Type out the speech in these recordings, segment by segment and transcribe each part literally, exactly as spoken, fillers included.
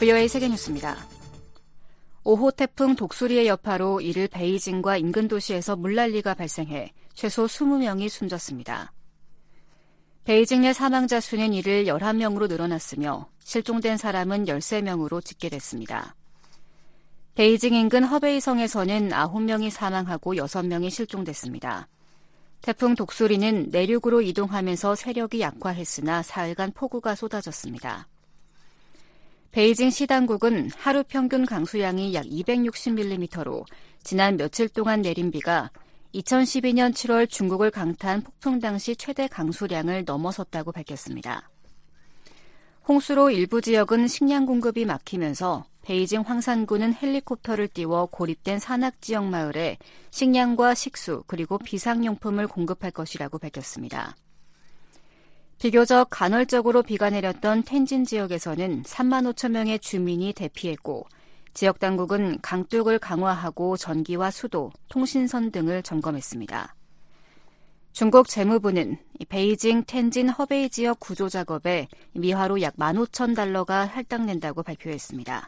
브이오에이 세계뉴스입니다. 오호 태풍 독수리의 여파로 이를 베이징과 인근 도시에서 물난리가 발생해 최소 이십 명이 숨졌습니다. 베이징 내 사망자 수는 이를 열한 명으로 늘어났으며 실종된 사람은 열세 명으로 집계됐습니다. 베이징 인근 허베이성에서는 아홉 명이 사망하고 여섯 명이 실종됐습니다. 태풍 독수리는 내륙으로 이동하면서 세력이 약화했으나 사흘간 폭우가 쏟아졌습니다. 베이징 시당국은 하루 평균 강수량이 약 이백육십 밀리미터로 지난 며칠 동안 내린 비가 이천십이 년 칠월 중국을 강타한 폭풍 당시 최대 강수량을 넘어섰다고 밝혔습니다. 홍수로 일부 지역은 식량 공급이 막히면서 베이징 황산구는 헬리콥터를 띄워 고립된 산악 지역 마을에 식량과 식수 그리고 비상용품을 공급할 것이라고 밝혔습니다. 비교적 간헐적으로 비가 내렸던 텐진 지역에서는 삼만 오천 명의 주민이 대피했고 지역 당국은 강둑을 강화하고 전기와 수도, 통신선 등을 점검했습니다. 중국 재무부는 베이징, 텐진, 허베이 지역 구조 작업에 미화로 약 만 오천 달러가 할당된다고 발표했습니다.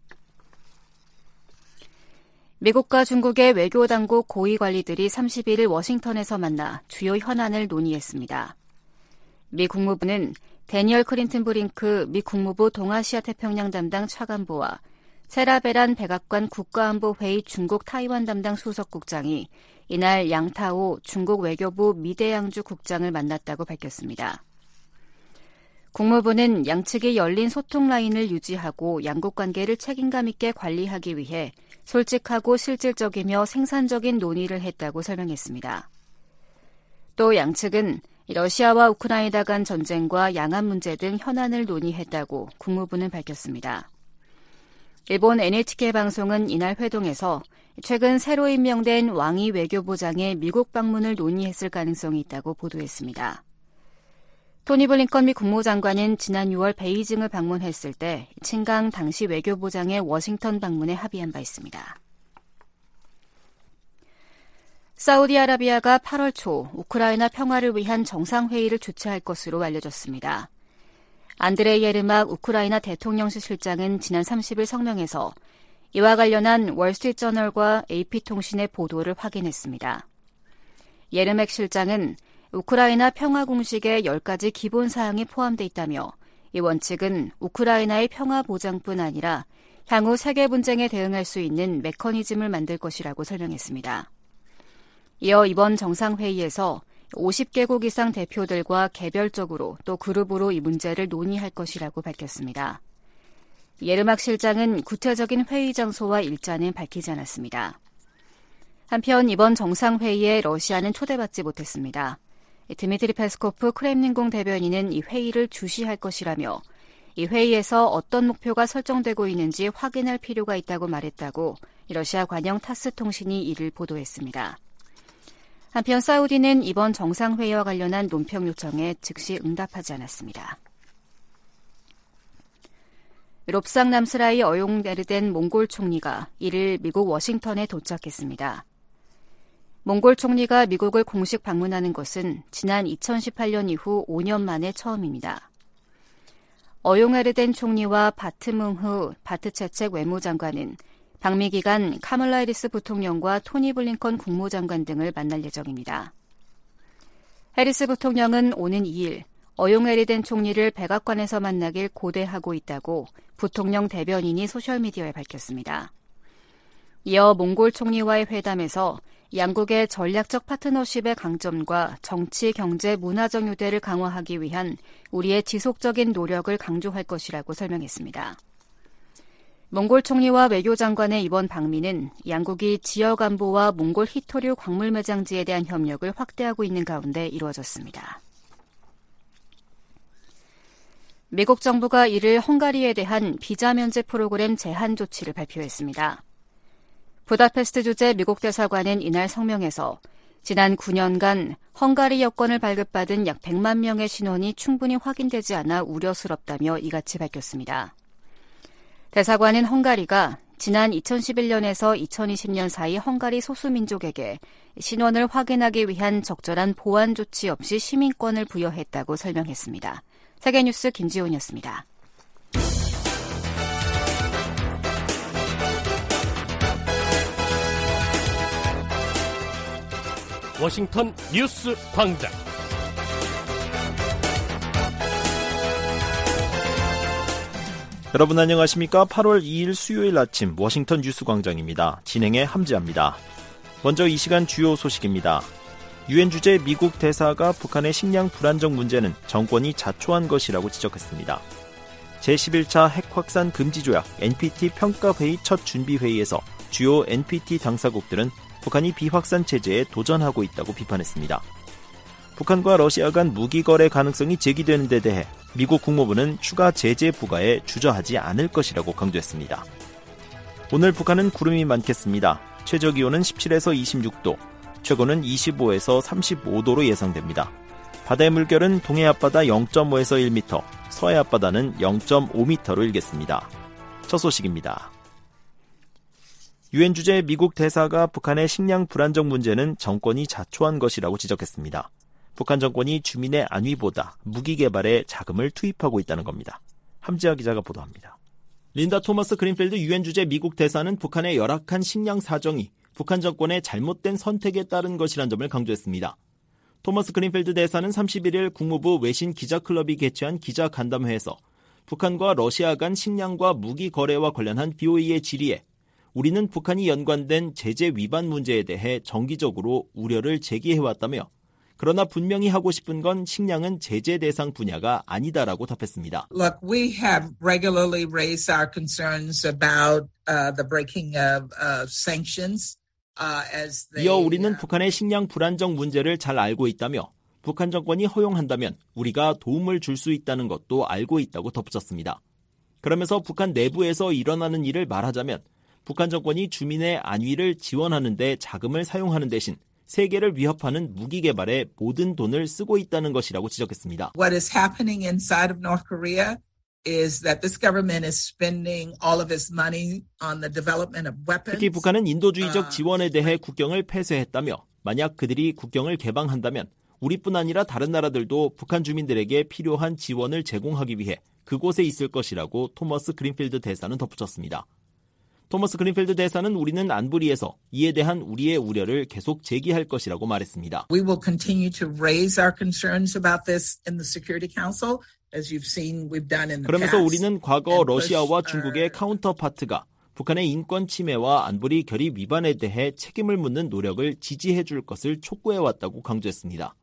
미국과 중국의 외교 당국 고위 관리들이 삼십일 일 워싱턴에서 만나 주요 현안을 논의했습니다. 미 국무부는 데니얼 클린턴 브링크 미 국무부 동아시아 태평양 담당 차관보와 세라 베란 백악관 국가안보회의 중국 타이완 담당 수석국장이 이날 양타오 중국 외교부 미대양주 국장을 만났다고 밝혔습니다. 국무부는 양측이 열린 소통 라인을 유지하고 양국 관계를 책임감 있게 관리하기 위해 솔직하고 실질적이며 생산적인 논의를 했다고 설명했습니다. 또 양측은 러시아와 우크라이나 간 전쟁과 양안 문제 등 현안을 논의했다고 국무부는 밝혔습니다. 일본 엔에이치케이 방송은 이날 회동에서 최근 새로 임명된 왕이 외교부장의 미국 방문을 논의했을 가능성이 있다고 보도했습니다. 토니 블링컨 미 국무장관은 지난 유월 베이징을 방문했을 때 친강 당시 외교부장의 워싱턴 방문에 합의한 바 있습니다. 사우디아라비아가 팔월 초 우크라이나 평화를 위한 정상회의를 주최할 것으로 알려졌습니다. 안드레이 예르막 우크라이나 대통령실 실장은 지난 삼십 일 성명에서 이와 관련한 월스트리트저널과 에이피통신의 보도를 확인했습니다. 예르맥 실장은 우크라이나 평화 공식에 열 가지 기본 사항이 포함되어 있다며 이 원칙은 우크라이나의 평화 보장뿐 아니라 향후 세계 분쟁에 대응할 수 있는 메커니즘을 만들 것이라고 설명했습니다. 이어 이번 정상회의에서 오십 개국 이상 대표들과 개별적으로 또 그룹으로 이 문제를 논의할 것이라고 밝혔습니다. 예르막 실장은 구체적인 회의 장소와 일자는 밝히지 않았습니다. 한편 이번 정상회의에 러시아는 초대받지 못했습니다. 드미트리 페스코프 크렘린궁 대변인은 이 회의를 주시할 것이라며 이 회의에서 어떤 목표가 설정되고 있는지 확인할 필요가 있다고 말했다고 러시아 관영 타스 통신이 이를 보도했습니다. 한편 사우디는 이번 정상회의와 관련한 논평 요청에 즉시 응답하지 않았습니다. 롭상 남스라이 어용에르덴 몽골 총리가 이일 미국 워싱턴에 도착했습니다. 몽골 총리가 미국을 공식 방문하는 것은 지난 이천십팔 년 이후 오 년 만에 처음입니다. 어용에르덴 총리와 바트뭉흐 바트채책 외무장관은 방미 기간 카멀라 해리스 부통령과 토니 블링컨 국무장관 등을 만날 예정입니다. 해리스 부통령은 오는 이 일 어용에르덴 총리를 백악관에서 만나길 고대하고 있다고 부통령 대변인이 소셜미디어에 밝혔습니다. 이어 몽골 총리와의 회담에서 양국의 전략적 파트너십의 강점과 정치, 경제, 문화적 유대를 강화하기 위한 우리의 지속적인 노력을 강조할 것이라고 설명했습니다. 몽골 총리와 외교장관의 이번 방미는 양국이 지역 안보와 몽골 히토류 광물 매장지에 대한 협력을 확대하고 있는 가운데 이루어졌습니다. 미국 정부가 이를 헝가리에 대한 비자 면제 프로그램 제한 조치를 발표했습니다. 부다페스트 주재 미국 대사관은 이날 성명에서 지난 구 년간 헝가리 여권을 발급받은 약 백만 명의 신원이 충분히 확인되지 않아 우려스럽다며 이같이 밝혔습니다. 대사관은 헝가리가 지난 이천십일 년에서 이천이십 년 사이 헝가리 소수민족에게 신원을 확인하기 위한 적절한 보안 조치 없이 시민권을 부여했다고 설명했습니다. 세계뉴스 김지훈이었습니다. 워싱턴 뉴스 광장. 여러분 안녕하십니까? 팔월 이일 수요일 아침 워싱턴 뉴스 광장입니다. 진행의 함지아입니다. 먼저 이 시간 주요 소식입니다. 유엔 주재 미국 대사가 북한의 식량 불안정 문제는 정권이 자초한 것이라고 지적했습니다. 제십일 차 핵 확산 금지 조약 엔피티 평가회의 첫 준비회의에서 주요 엔피티 당사국들은 북한이 비확산 체제에 도전하고 있다고 비판했습니다. 북한과 러시아 간 무기 거래 가능성이 제기되는 데 대해 미국 국무부는 추가 제재 부과에 주저하지 않을 것이라고 강조했습니다. 오늘 북한은 구름이 많겠습니다. 최저기온은 십칠에서 이십육 도, 최고는 이십오에서 삼십오 도로 예상됩니다. 바다의 물결은 동해 앞바다 영 점 오에서 일 미터, 서해 앞바다는 영 점 오 미터로 일겠습니다. 첫 소식입니다. 유엔 주재 미국 대사가 북한의 식량 불안정 문제는 정권이 자초한 것이라고 지적했습니다. 북한 정권이 주민의 안위보다 무기 개발에 자금을 투입하고 있다는 겁니다. 함지아 기자가 보도합니다. 린다 토머스 그린필드 유엔 주재 미국 대사는 북한의 열악한 식량 사정이 북한 정권의 잘못된 선택에 따른 것이란 점을 강조했습니다. 토머스 그린필드 대사는 삼십일일 국무부 외신 기자클럽이 개최한 기자간담회에서 북한과 러시아 간 식량과 무기 거래와 관련한 비오이의 질의에 우리는 북한이 연관된 제재 위반 문제에 대해 정기적으로 우려를 제기해왔다며 그러나 분명히 하고 싶은 건 식량은 제재 대상 분야가 아니다라고 답했습니다. Look, we have regularly raised our concerns about uh, the breaking of uh, sanctions. Uh, as they, 이어 우리는 북한의 식량 불안정 문제를 잘 알고 있다며 북한 정권이 허용한다면 우리가 도움을 줄 수 있다는 것도 알고 있다고 덧붙였습니다. 그러면서 북한 내부에서 일어나는 일을 말하자면 북한 정권이 주민의 안위를 지원하는 데 자금을 사용하는 대신 세계를 위협하는 무기 개발에 모든 돈을 쓰고 있다는 것이라고 지적했습니다. What is happening inside of North Korea is that this government is spending all of its money on the development of weapons. 특히 북한은 인도주의적 지원에 대해 국경을 폐쇄했다며 만약 그들이 국경을 개방한다면 우리뿐 아니라 다른 나라들도 북한 주민들에게 필요한 지원을 제공하기 위해 그곳에 있을 것이라고 토머스 그린필드 대사는 덧붙였습니다. 토머스 그린필드 대사는 우리는 안보리에서 이에 대한 우리의 우려를 계속 제기할 것이라고 말했습니다. We will continue to raise our concerns about this in the Security Council, as you've seen we've done in the 그러면서 past. 우리는 과거 러시아와 중국의 카운터파트가 북한의 인권 침해와 안보리 결의 위반에 대해 책임을 묻는 노력을 지지해 줄 것을 촉구해왔다고 강조했습니다.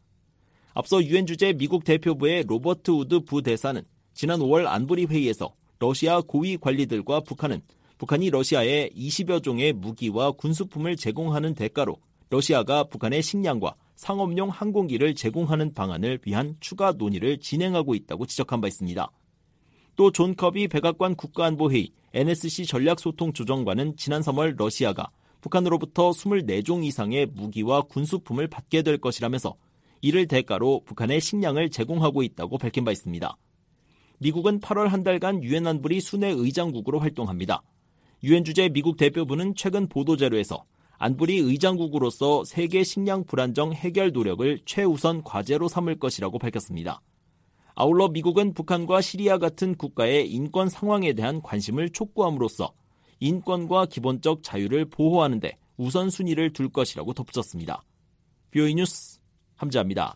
앞서 유엔 주재 미국 대표부의 로버트 우드 부대사는 지난 오월 안보리 회의에서 러시아 고위 관리들과 북한은 북한이 러시아에 이십여 종의 무기와 군수품을 제공하는 대가로 러시아가 북한의 식량과 상업용 항공기를 제공하는 방안을 위한 추가 논의를 진행하고 있다고 지적한 바 있습니다. 또 존 커비 백악관 국가안보회의 엔에스씨 전략소통조정관은 지난 삼월 러시아가 북한으로부터 이십사 종 이상의 무기와 군수품을 받게 될 것이라면서 이를 대가로 북한의 식량을 제공하고 있다고 밝힌 바 있습니다. 미국은 팔월 한 달간 유엔 안보리 순회 의장국으로 활동합니다. 유엔 주재 미국 대표부는 최근 보도자료에서 안보리 의장국으로서 세계 식량 불안정 해결 노력을 최우선 과제로 삼을 것이라고 밝혔습니다. 아울러 미국은 북한과 시리아 같은 국가의 인권 상황에 대한 관심을 촉구함으로써 인권과 기본적 자유를 보호하는 데 우선순위를 둘 것이라고 덧붙였습니다. 비오이 뉴스 함지아입니다.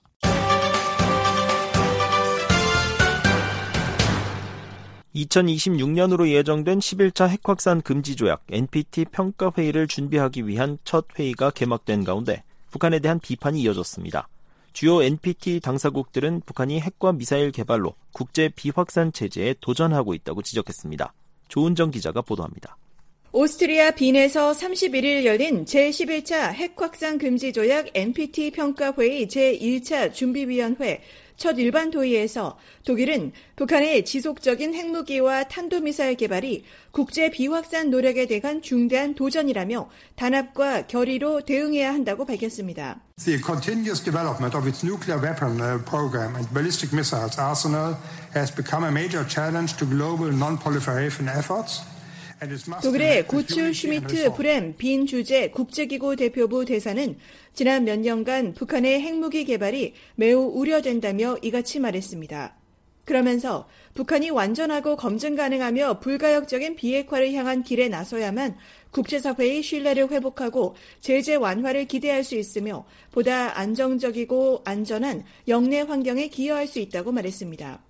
이천이십육 년으로 예정된 십일 차 핵 확산 금지 조약 엔피티 평가회의를 준비하기 위한 첫 회의가 개막된 가운데 북한에 대한 비판이 이어졌습니다. 주요 엔피티 당사국들은 북한이 핵과 미사일 개발로 국제 비확산 체제에 도전하고 있다고 지적했습니다. 조은정 기자가 보도합니다. 오스트리아 빈에서 삼십일일 열린 제십일 차 핵 확산 금지 조약 엔피티 평가회의 제일 차 준비위원회 첫 일반 도의에서 독일은 북한의 지속적인 핵무기와 탄도미사일 개발이 국제 비확산 노력에 대한 중대한 도전이라며 단합과 결의로 대응해야 한다고 밝혔습니다. The continuous development of its nuclear weapon program and ballistic missiles arsenal has become a major challenge to global non-proliferation efforts. 독일의 구츠 슈미트 브렘 빈 주재 국제기구 대표부 대사는 지난 몇 년간 북한의 핵무기 개발이 매우 우려된다며 이같이 말했습니다. 그러면서 북한이 완전하고 검증 가능하며 불가역적인 비핵화를 향한 길에 나서야만 국제사회의 신뢰를 회복하고 제재 완화를 기대할 수 있으며 보다 안정적이고 안전한 영내 환경에 기여할 수 있다고 말했습니다.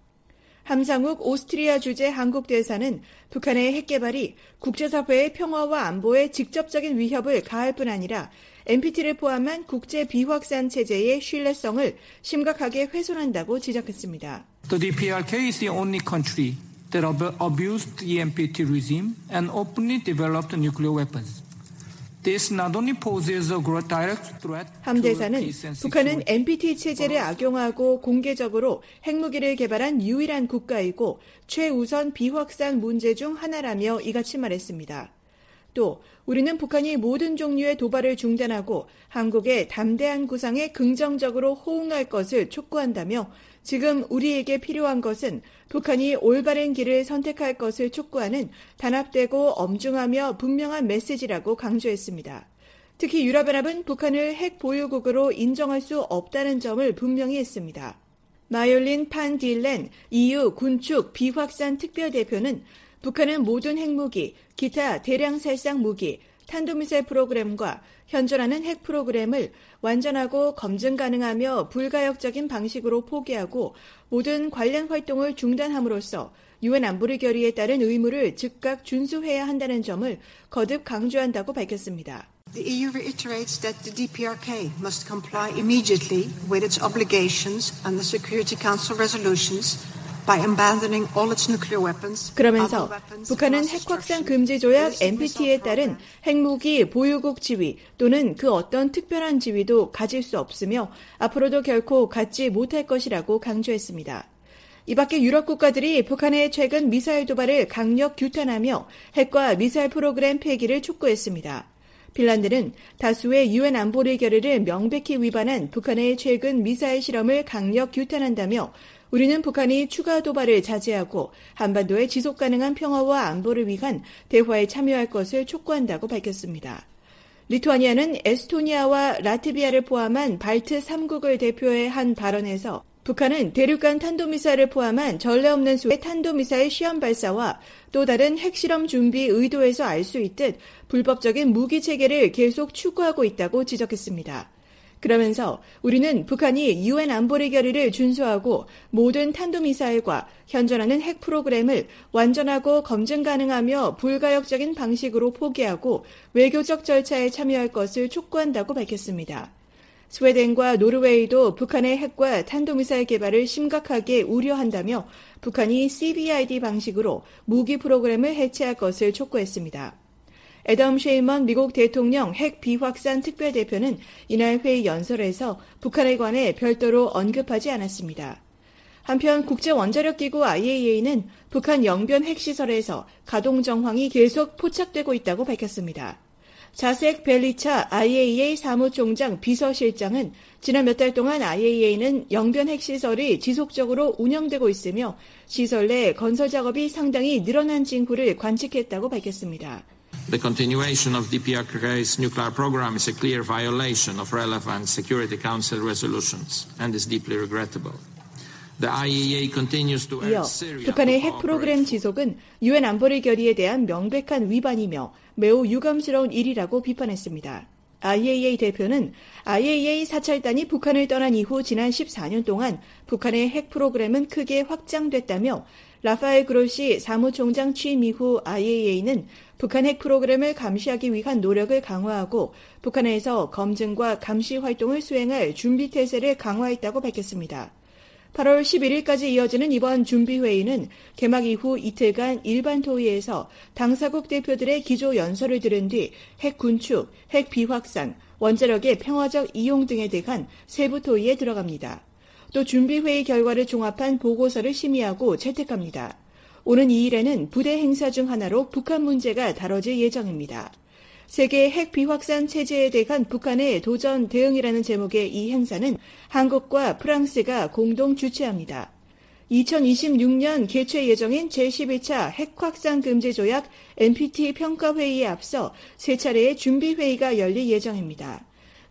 함상욱 오스트리아 주재 한국 대사는 북한의 핵 개발이 국제사회의 평화와 안보에 직접적인 위협을 가할 뿐 아니라 엔피티를 포함한 국제 비확산 체제의 신뢰성을 심각하게 훼손한다고 지적했습니다. The 디피아르케이 is the only country that abused the 엔피티 regime and openly developed nuclear weapons. This not only poses a direct threat 함 대사는 북한은 엔피티 체제를 악용하고 공개적으로 핵무기를 개발한 유일한 국가이고 최우선 비확산 문제 중 하나라며 이같이 말했습니다. 또 우리는 북한이 모든 종류의 도발을 중단하고 한국의 담대한 구상에 긍정적으로 호응할 것을 촉구한다며 지금 우리에게 필요한 것은 북한이 올바른 길을 선택할 것을 촉구하는 단합되고 엄중하며 분명한 메시지라고 강조했습니다. 특히 유럽연합은 북한을 핵 보유국으로 인정할 수 없다는 점을 분명히 했습니다. 마이올린 판 딜렌 이유 군축 비확산 특별대표는 북한은 모든 핵무기, 기타 대량 살상 무기, 탄도미사일 프로그램과 현존하는 핵 프로그램을 완전하고 검증 가능하며 불가역적인 방식으로 포기하고 모든 관련 활동을 중단함으로써 유엔 안보리 결의에 따른 의무를 즉각 준수해야 한다는 점을 거듭 강조한다고 밝혔습니다. The E U reiterates that the 디피아르케이 must comply immediately with its obligations and the Security Council resolutions by abandoning all its nuclear weapons. 그러면서 북한은 핵 확산 금지 조약 엔피티에 따른 핵무기 보유국 지위 또는 그 어떤 특별한 지위도 가질 수 없으며 앞으로도 결코 갖지 못할 것이라고 강조했습니다. 이 밖에 유럽 국가들이 북한의 최근 미사일 도발을 강력 규탄하며 핵과 미사일 프로그램 폐기를 촉구했습니다. 핀란드는 다수의 유엔 안보리 결의를 명백히 위반한 북한의 최근 미사일 실험을 강력 규탄한다며 우리는 북한이 추가 도발을 자제하고 한반도의 지속 가능한 평화와 안보를 위한 대화에 참여할 것을 촉구한다고 밝혔습니다. 리투아니아는 에스토니아와 라트비아를 포함한 발트 삼 국을 대표해 한 발언에서 북한은 대륙간 탄도미사일을 포함한 전례 없는 수의 탄도미사일 시험 발사와 또 다른 핵실험 준비 의도에서 알 수 있듯 불법적인 무기 체계를 계속 추구하고 있다고 지적했습니다. 그러면서 우리는 북한이 유엔 안보리 결의를 준수하고 모든 탄도미사일과 현존하는 핵 프로그램을 완전하고 검증 가능하며 불가역적인 방식으로 포기하고 외교적 절차에 참여할 것을 촉구한다고 밝혔습니다. 스웨덴과 노르웨이도 북한의 핵과 탄도미사일 개발을 심각하게 우려한다며 북한이 씨비아이디 방식으로 무기 프로그램을 해체할 것을 촉구했습니다. 애덤 쉐이먼 미국 대통령 핵 비확산 특별대표는 이날 회의 연설에서 북한에 관해 별도로 언급하지 않았습니다. 한편 국제원자력기구 아이에이이는 북한 영변 핵시설에서 가동 정황이 계속 포착되고 있다고 밝혔습니다. 자색 벨리차 아이에이이이 사무총장 비서실장은 지난 몇 달 동안 아이에이이는 영변 핵시설이 지속적으로 운영되고 있으며 시설 내 건설 작업이 상당히 늘어난 징후를 관측했다고 밝혔습니다. The continuation of 디피아르케이's nuclear program is a clear violation of relevant Security Council resolutions and is deeply regrettable. The 아이에이이이 continues to urge 이어 Syria 북한의 to 핵 프로그램 cooperate. 지속은 유엔 안보리 결의에 대한 명백한 위반이며 매우 유감스러운 일이라고 비판했습니다. 아이에이이이 대표는 아이에이이이 사찰단이 북한을 떠난 이후 지난 십사 년 동안 북한의 핵 프로그램은 크게 확장됐다며 라파엘 그로시 사무총장 취임 이후 아이에이이는 북한 핵 프로그램을 감시하기 위한 노력을 강화하고 북한에서 검증과 감시 활동을 수행할 준비 태세를 강화했다고 밝혔습니다. 팔월 십일일까지 이어지는 이번 준비회의는 개막 이후 이틀간 일반 토의에서 당사국 대표들의 기조 연설을 들은 뒤 핵 군축, 핵 비확산, 원자력의 평화적 이용 등에 대한 세부 토의에 들어갑니다. 또 준비회의 결과를 종합한 보고서를 심의하고 채택합니다. 오는 이 일에는 부대 행사 중 하나로 북한 문제가 다뤄질 예정입니다. 세계 핵 비확산 체제에 대한 북한의 도전 대응이라는 제목의 이 행사는 한국과 프랑스가 공동 주최합니다. 이천이십육 년 개최 예정인 제십일 차 핵 확산 금지 조약 엔피티 평가회의에 앞서 세 차례의 준비회의가 열릴 예정입니다.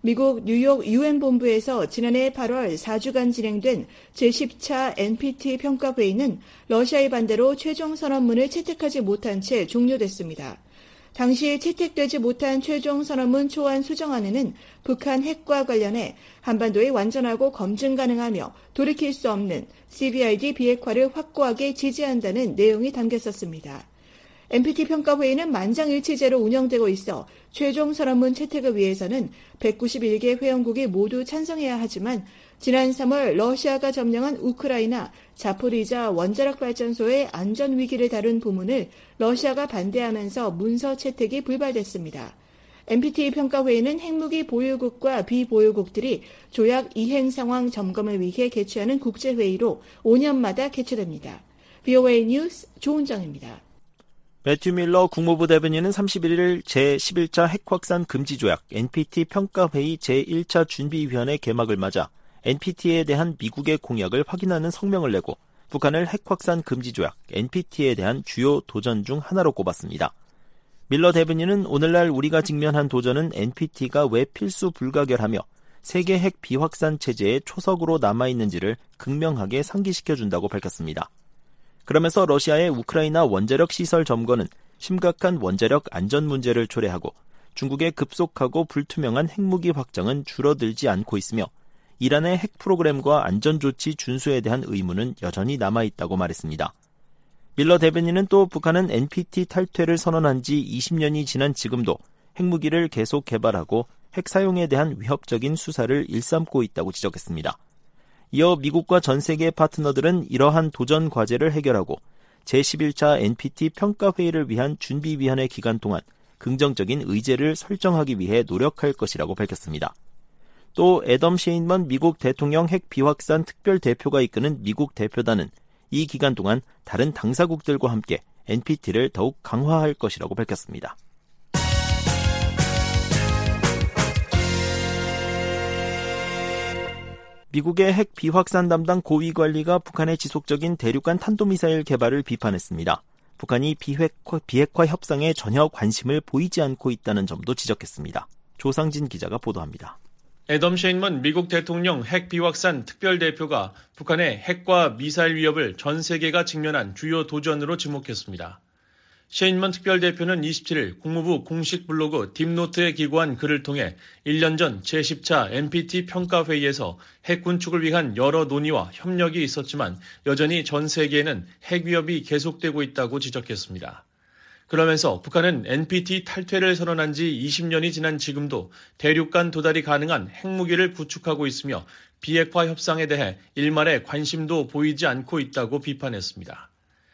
미국 뉴욕 유엔 본부에서 지난해 팔월 사 주간 진행된 제십 차 엔피티 평가회의는 러시아의 반대로 최종 선언문을 채택하지 못한 채 종료됐습니다. 당시 채택되지 못한 최종 선언문 초안 수정안에는 북한 핵과 관련해 한반도에 완전하고 검증 가능하며 돌이킬 수 없는 씨비아이디 비핵화를 확고하게 지지한다는 내용이 담겼었습니다. 엔피티 평가회의는 만장일치제로 운영되고 있어 최종 선언문 채택을 위해서는 백구십일 개 회원국이 모두 찬성해야 하지만 지난 삼월 러시아가 점령한 우크라이나 자포리자 원자력 발전소의 안전 위기를 다룬 부문을 러시아가 반대하면서 문서 채택이 불발됐습니다. 엔피티 평가회의는 핵무기 보유국과 비보유국들이 조약 이행 상황 점검을 위해 개최하는 국제회의로 오 년마다 개최됩니다. 브이오에이 뉴스 조은정입니다. 매튜 밀러 국무부 대변인은 삼십일 일 제십일 차 핵확산 금지 조약 엔피티 평가회의 제일 차 준비위원회 개막을 맞아 엔피티에 대한 미국의 공약을 확인하는 성명을 내고 북한을 핵확산 금지 조약 엔피티에 대한 주요 도전 중 하나로 꼽았습니다. 밀러 대변인은 오늘날 우리가 직면한 도전은 엔피티가 왜 필수 불가결하며 세계 핵 비확산 체제의 초석으로 남아있는지를 극명하게 상기시켜준다고 밝혔습니다. 그러면서 러시아의 우크라이나 원자력 시설 점거는 심각한 원자력 안전 문제를 초래하고 중국의 급속하고 불투명한 핵무기 확장은 줄어들지 않고 있으며 이란의 핵 프로그램과 안전조치 준수에 대한 의무는 여전히 남아있다고 말했습니다. 밀러 대변인은 또 북한은 엔피티 탈퇴를 선언한 지 이십 년이 지난 지금도 핵무기를 계속 개발하고 핵 사용에 대한 위협적인 수사를 일삼고 있다고 지적했습니다. 이어 미국과 전 세계 파트너들은 이러한 도전 과제를 해결하고 제십일 차 엔피티 평가회의를 위한 준비위원회 기간 동안 긍정적인 의제를 설정하기 위해 노력할 것이라고 밝혔습니다. 또 애덤 셰인먼 미국 대통령 핵 비확산 특별대표가 이끄는 미국 대표단은 이 기간 동안 다른 당사국들과 함께 엔피티를 더욱 강화할 것이라고 밝혔습니다. 미국의 핵 비확산 담당 고위 관리가 북한의 지속적인 대륙간 탄도미사일 개발을 비판했습니다. 북한이 비핵화, 비핵화 협상에 전혀 관심을 보이지 않고 있다는 점도 지적했습니다. 조상진 기자가 보도합니다. 애덤 셰인먼 미국 대통령 핵 비확산 특별대표가 북한의 핵과 미사일 위협을 전 세계가 직면한 주요 도전으로 지목했습니다. 셰인먼 특별대표는 이십칠 일 국무부 공식 블로그 딥노트에 기고한 글을 통해 일 년 전 제십 차 엔피티 평가회의에서 핵 군축을 위한 여러 논의와 협력이 있었지만 여전히 전 세계에는 핵 위협이 계속되고 있다고 지적했습니다. 그러면서 북한은 엔피티 탈퇴를 선언한 지 이십 년이 지난 지금도 대륙간 도달이 가능한 핵무기를 구축하고 있으며 비핵화 협상에 대해 일말의 관심도 보이지 않고 있다고 비판했습니다.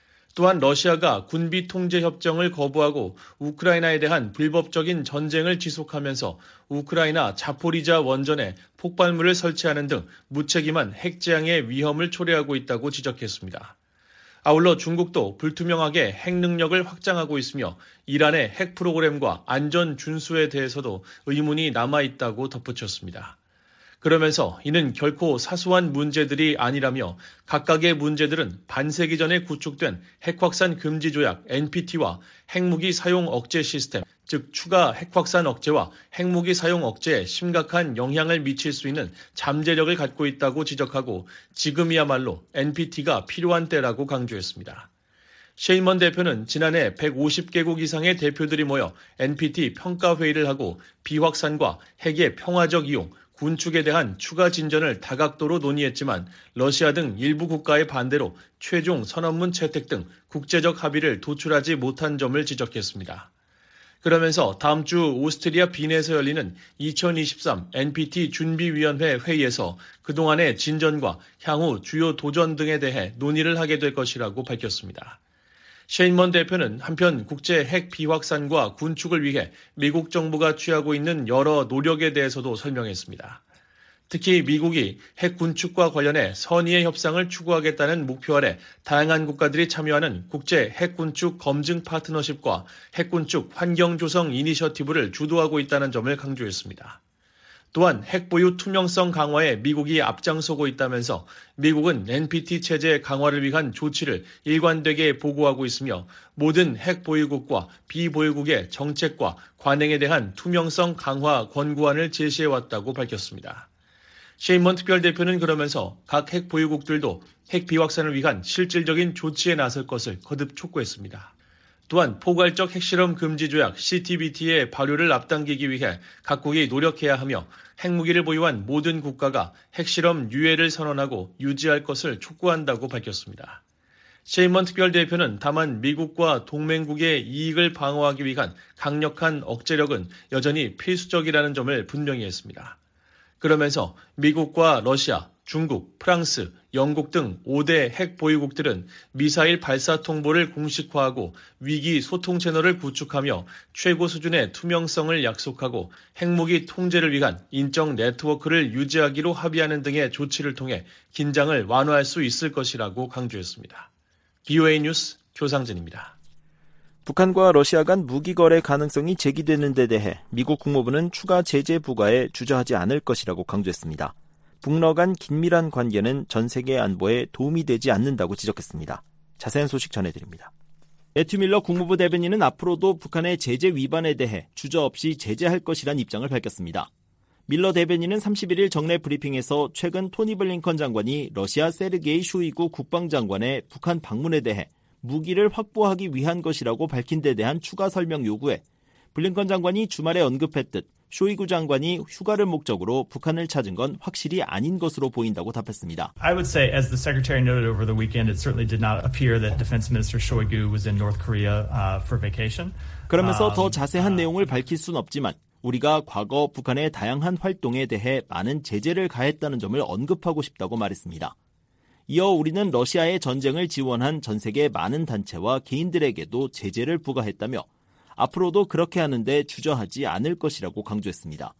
또한 러시아가 군비 통제 협정을 거부하고 우크라이나에 대한 불법적인 전쟁을 지속하면서 우크라이나 자포리자 원전에 폭발물을 설치하는 등 무책임한 핵재앙의 위험을 초래하고 있다고 지적했습니다. 아울러 중국도 불투명하게 핵 능력을 확장하고 있으며 이란의 핵 프로그램과 안전 준수에 대해서도 의문이 남아있다고 덧붙였습니다. 그러면서 이는 결코 사소한 문제들이 아니라며 각각의 문제들은 반세기 전에 구축된 핵확산 금지 조약 엔피티와 핵무기 사용 억제 시스템, 즉 추가 핵확산 억제와 핵무기 사용 억제에 심각한 영향을 미칠 수 있는 잠재력을 갖고 있다고 지적하고 지금이야말로 엔피티가 필요한 때라고 강조했습니다. 셰인먼 대표는 지난해 백오십 개국 이상의 대표들이 모여 엔피티 평가회의를 하고 비확산과 핵의 평화적 이용, 군축에 대한 추가 진전을 다각도로 논의했지만 러시아 등 일부 국가의 반대로 최종 선언문 채택 등 국제적 합의를 도출하지 못한 점을 지적했습니다. 그러면서 다음 주 오스트리아 빈에서 열리는 이천이십삼 엔피티 준비위원회 회의에서 그동안의 진전과 향후 주요 도전 등에 대해 논의를 하게 될 것이라고 밝혔습니다. 셰인먼 대표는 한편 국제 핵 비확산과 군축을 위해 미국 정부가 취하고 있는 여러 노력에 대해서도 설명했습니다. 특히 미국이 핵 군축과 관련해 선의의 협상을 추구하겠다는 목표 아래 다양한 국가들이 참여하는 국제 핵 군축 검증 파트너십과 핵 군축 환경 조성 이니셔티브를 주도하고 있다는 점을 강조했습니다. 또한 핵보유 투명성 강화에 미국이 앞장서고 있다면서 미국은 엔피티 체제 강화를 위한 조치를 일관되게 보고하고 있으며 모든 핵보유국과 비보유국의 정책과 관행에 대한 투명성 강화 권고안을 제시해왔다고 밝혔습니다. 셰인먼 특별대표는 그러면서 각 핵보유국들도 핵 비확산을 위한 실질적인 조치에 나설 것을 거듭 촉구했습니다. 또한 포괄적 핵실험 금지 조약 씨티비티의 발효를 앞당기기 위해 각국이 노력해야 하며 핵무기를 보유한 모든 국가가 핵실험 유예를 선언하고 유지할 것을 촉구한다고 밝혔습니다. 셰인먼 특별대표는 다만 미국과 동맹국의 이익을 방어하기 위한 강력한 억제력은 여전히 필수적이라는 점을 분명히 했습니다. 그러면서 미국과 러시아, 중국, 프랑스, 영국 등 오 대 핵 보유국들은 미사일 발사 통보를 공식화하고 위기 소통 채널을 구축하며 최고 수준의 투명성을 약속하고 핵무기 통제를 위한 인적 네트워크를 유지하기로 합의하는 등의 조치를 통해 긴장을 완화할 수 있을 것이라고 강조했습니다. 비오에이 뉴스 조상진입니다. 북한과 러시아 간 무기 거래 가능성이 제기되는 데 대해 미국 국무부는 추가 제재 부과에 주저하지 않을 것이라고 강조했습니다. 북러 간 긴밀한 관계는 전 세계 안보에 도움이 되지 않는다고 지적했습니다. 자세한 소식 전해드립니다. 매튜 밀러 국무부 대변인은 앞으로도 북한의 제재 위반에 대해 주저없이 제재할 것이란 입장을 밝혔습니다. 밀러 대변인은 삼십일 일 정례 브리핑에서 최근 토니 블링컨 장관이 러시아 세르게이 쇼이구 국방장관의 북한 방문에 대해 무기를 확보하기 위한 것이라고 밝힌 데 대한 추가 설명 요구에 블링컨 장관이 주말에 언급했듯 쇼이구 장관이 휴가를 목적으로 북한을 찾은 건 확실히 아닌 것으로 보인다고 답했습니다. I would say, as the Secretary noted over the weekend, it certainly did not appear that Defense Minister Shoigu was in North Korea uh, for vacation. 그러면서 더 자세한 내용을 밝힐 순 없지만 우리가 과거 북한의 다양한 활동에 대해 많은 제재를 가했다는 점을 언급하고 싶다고 말했습니다. 이어 우리는 러시아의 전쟁을 지원한 전 세계 많은 단체와 개인들에게도 제재를 부과했다며 앞으로도 그렇게 하는데 주저하지 않을 것이라고 강조했습니다.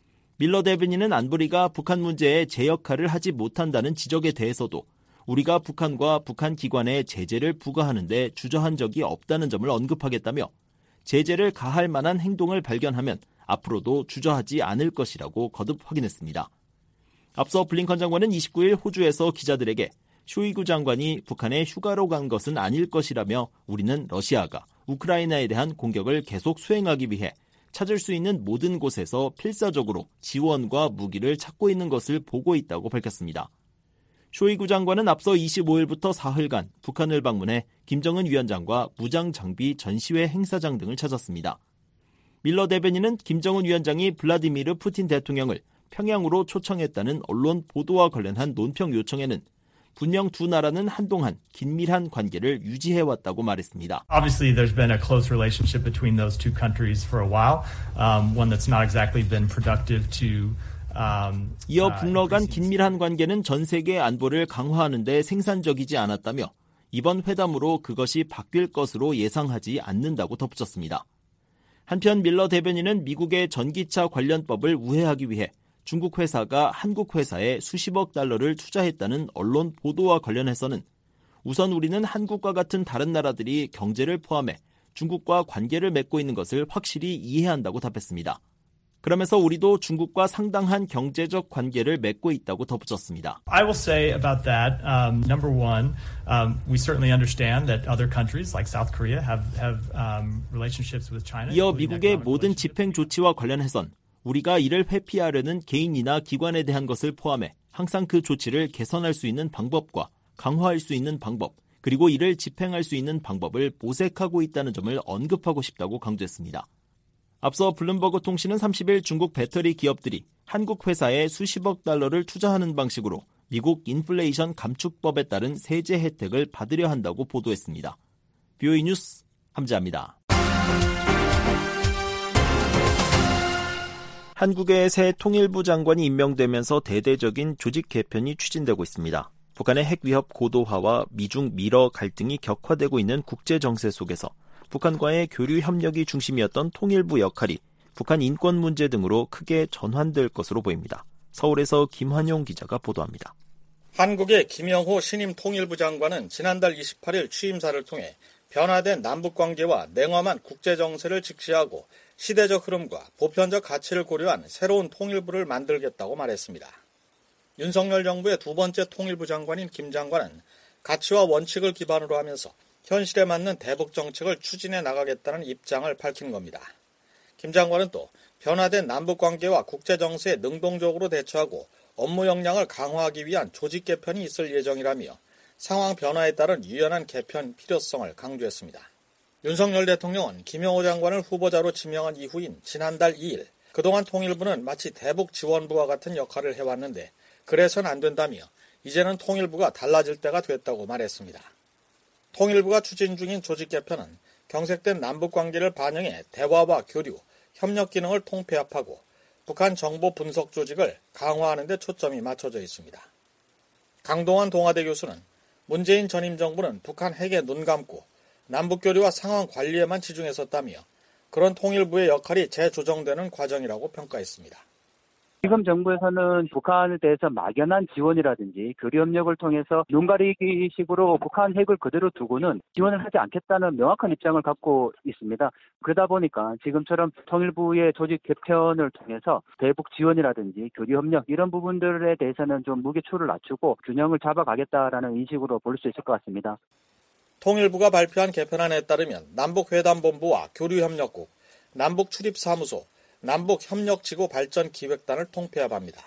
밀러 대변인은 안보리가 북한 문제에 제 역할을 하지 못한다는 지적에 대해서도 우리가 북한과 북한 기관에 제재를 부과하는데 주저한 적이 없다는 점을 언급하겠다며 제재를 가할 만한 행동을 발견하면 앞으로도 주저하지 않을 것이라고 거듭 확인했습니다. 앞서 블링컨 장관은 이십구 일 호주에서 기자들에게 쇼이구 장관이 북한에 휴가로 간 것은 아닐 것이라며 우리는 러시아가 우크라이나에 대한 공격을 계속 수행하기 위해 찾을 수 있는 모든 곳에서 필사적으로 지원과 무기를 찾고 있는 것을 보고 있다고 밝혔습니다. 쇼이구 장관은 앞서 이십오 일부터 사흘간 북한을 방문해 김정은 위원장과 무장장비 전시회 행사장 등을 찾았습니다. 밀러 대변인은 김정은 위원장이 블라디미르 푸틴 대통령을 평양으로 초청했다는 언론 보도와 관련한 논평 요청에는 분명 두 나라는 한동안 긴밀한 관계를 유지해왔다고 말했습니다. Obviously, there's been a close relationship between those two countries for a while, um, one that's not exactly been productive to. Um, 이어 북러 간 긴밀한 관계는 전 세계 안보를 강화하는 데 생산적이지 않았다며 이번 회담으로 그것이 바뀔 것으로 예상하지 않는다고 덧붙였습니다. 한편 밀러 대변인은 미국의 전기차 관련법을 우회하기 위해 중국 회사가 한국 회사에 수십억 달러를 투자했다는 언론 보도와 관련해서는 우선 우리는 한국과 같은 다른 나라들이 경제를 포함해 중국과 관계를 맺고 있는 것을 확실히 이해한다고 답했습니다. 그러면서 우리도 중국과 상당한 경제적 관계를 맺고 있다고 덧붙였습니다. I will say about that, um, number one, um, we certainly understand that other countries like South Korea have, have um, relationships with China. 이어 미국의 모든 집행 조치와 관련해선 우리가 이를 회피하려는 개인이나 기관에 대한 것을 포함해 항상 그 조치를 개선할 수 있는 방법과 강화할 수 있는 방법, 그리고 이를 집행할 수 있는 방법을 모색하고 있다는 점을 언급하고 싶다고 강조했습니다. 앞서 블룸버그 통신은 삼십 일 중국 배터리 기업들이 한국 회사에 수십억 달러를 투자하는 방식으로 미국 인플레이션 감축법에 따른 세제 혜택을 받으려 한다고 보도했습니다. 비오이 뉴스 함재합니다. 한국의 새 통일부 장관이 임명되면서 대대적인 조직 개편이 추진되고 있습니다. 북한의 핵 위협 고도화와 미중 미러 갈등이 격화되고 있는 국제 정세 속에서 북한과의 교류 협력이 중심이었던 통일부 역할이 북한 인권 문제 등으로 크게 전환될 것으로 보입니다. 서울에서 김환용 기자가 보도합니다. 한국의 김영호 신임 통일부 장관은 지난달 이십팔 일 취임사를 통해 변화된 남북관계와 냉엄한 국제 정세를 직시하고 시대적 흐름과 보편적 가치를 고려한 새로운 통일부를 만들겠다고 말했습니다. 윤석열 정부의 두 번째 통일부 장관인 김 장관은 가치와 원칙을 기반으로 하면서 현실에 맞는 대북 정책을 추진해 나가겠다는 입장을 밝힌 겁니다. 김 장관은 또 변화된 남북관계와 국제정세에 능동적으로 대처하고 업무 역량을 강화하기 위한 조직 개편이 있을 예정이라며 상황 변화에 따른 유연한 개편 필요성을 강조했습니다. 윤석열 대통령은 김영호 장관을 후보자로 지명한 이후인 지난달 이 일 그동안 통일부는 마치 대북 지원부와 같은 역할을 해왔는데 그래서는 안 된다며 이제는 통일부가 달라질 때가 됐다고 말했습니다. 통일부가 추진 중인 조직 개편은 경색된 남북관계를 반영해 대화와 교류, 협력 기능을 통폐합하고 북한 정보 분석 조직을 강화하는 데 초점이 맞춰져 있습니다. 강동원 동아대 교수는 문재인 전임 정부는 북한 핵에 눈 감고 남북교류와 상황 관리에만 치중했었다며 그런 통일부의 역할이 재조정되는 과정이라고 평가했습니다. 지금 정부에서는 북한에 대해서 막연한 지원이라든지 교류 협력을 통해서 눈 가리기식으로 북한 핵을 그대로 두고는 지원을 하지 않겠다는 명확한 입장을 갖고 있습니다. 그러다 보니까 지금처럼 통일부의 조직 개편을 통해서 대북 지원이라든지 교류 협력 이런 부분들에 대해서는 좀 무게추를 낮추고 균형을 잡아가겠다라는 인식으로 볼 수 있을 것 같습니다. 통일부가 발표한 개편안에 따르면 남북회담본부와 교류협력국, 남북출입사무소, 남북협력지구발전기획단을 통폐합합니다.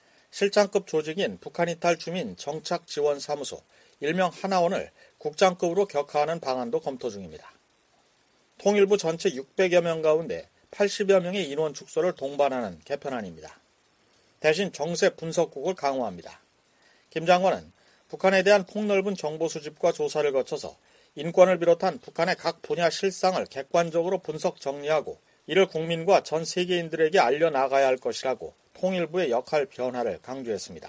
실장급 조직인 북한이탈 주민 정착지원사무소, 일명 하나원을 국장급으로 격하하는 방안도 검토 중입니다. 통일부 전체 육백여 명 가운데 팔십여 명의 인원 축소를 동반하는 개편안입니다. 대신 정세 분석국을 강화합니다. 김 장관은 북한에 대한 폭넓은 정보 수집과 조사를 거쳐서 인권을 비롯한 북한의 각 분야 실상을 객관적으로 분석 정리하고 이를 국민과 전 세계인들에게 알려나가야 할 것이라고 통일부의 역할 변화를 강조했습니다.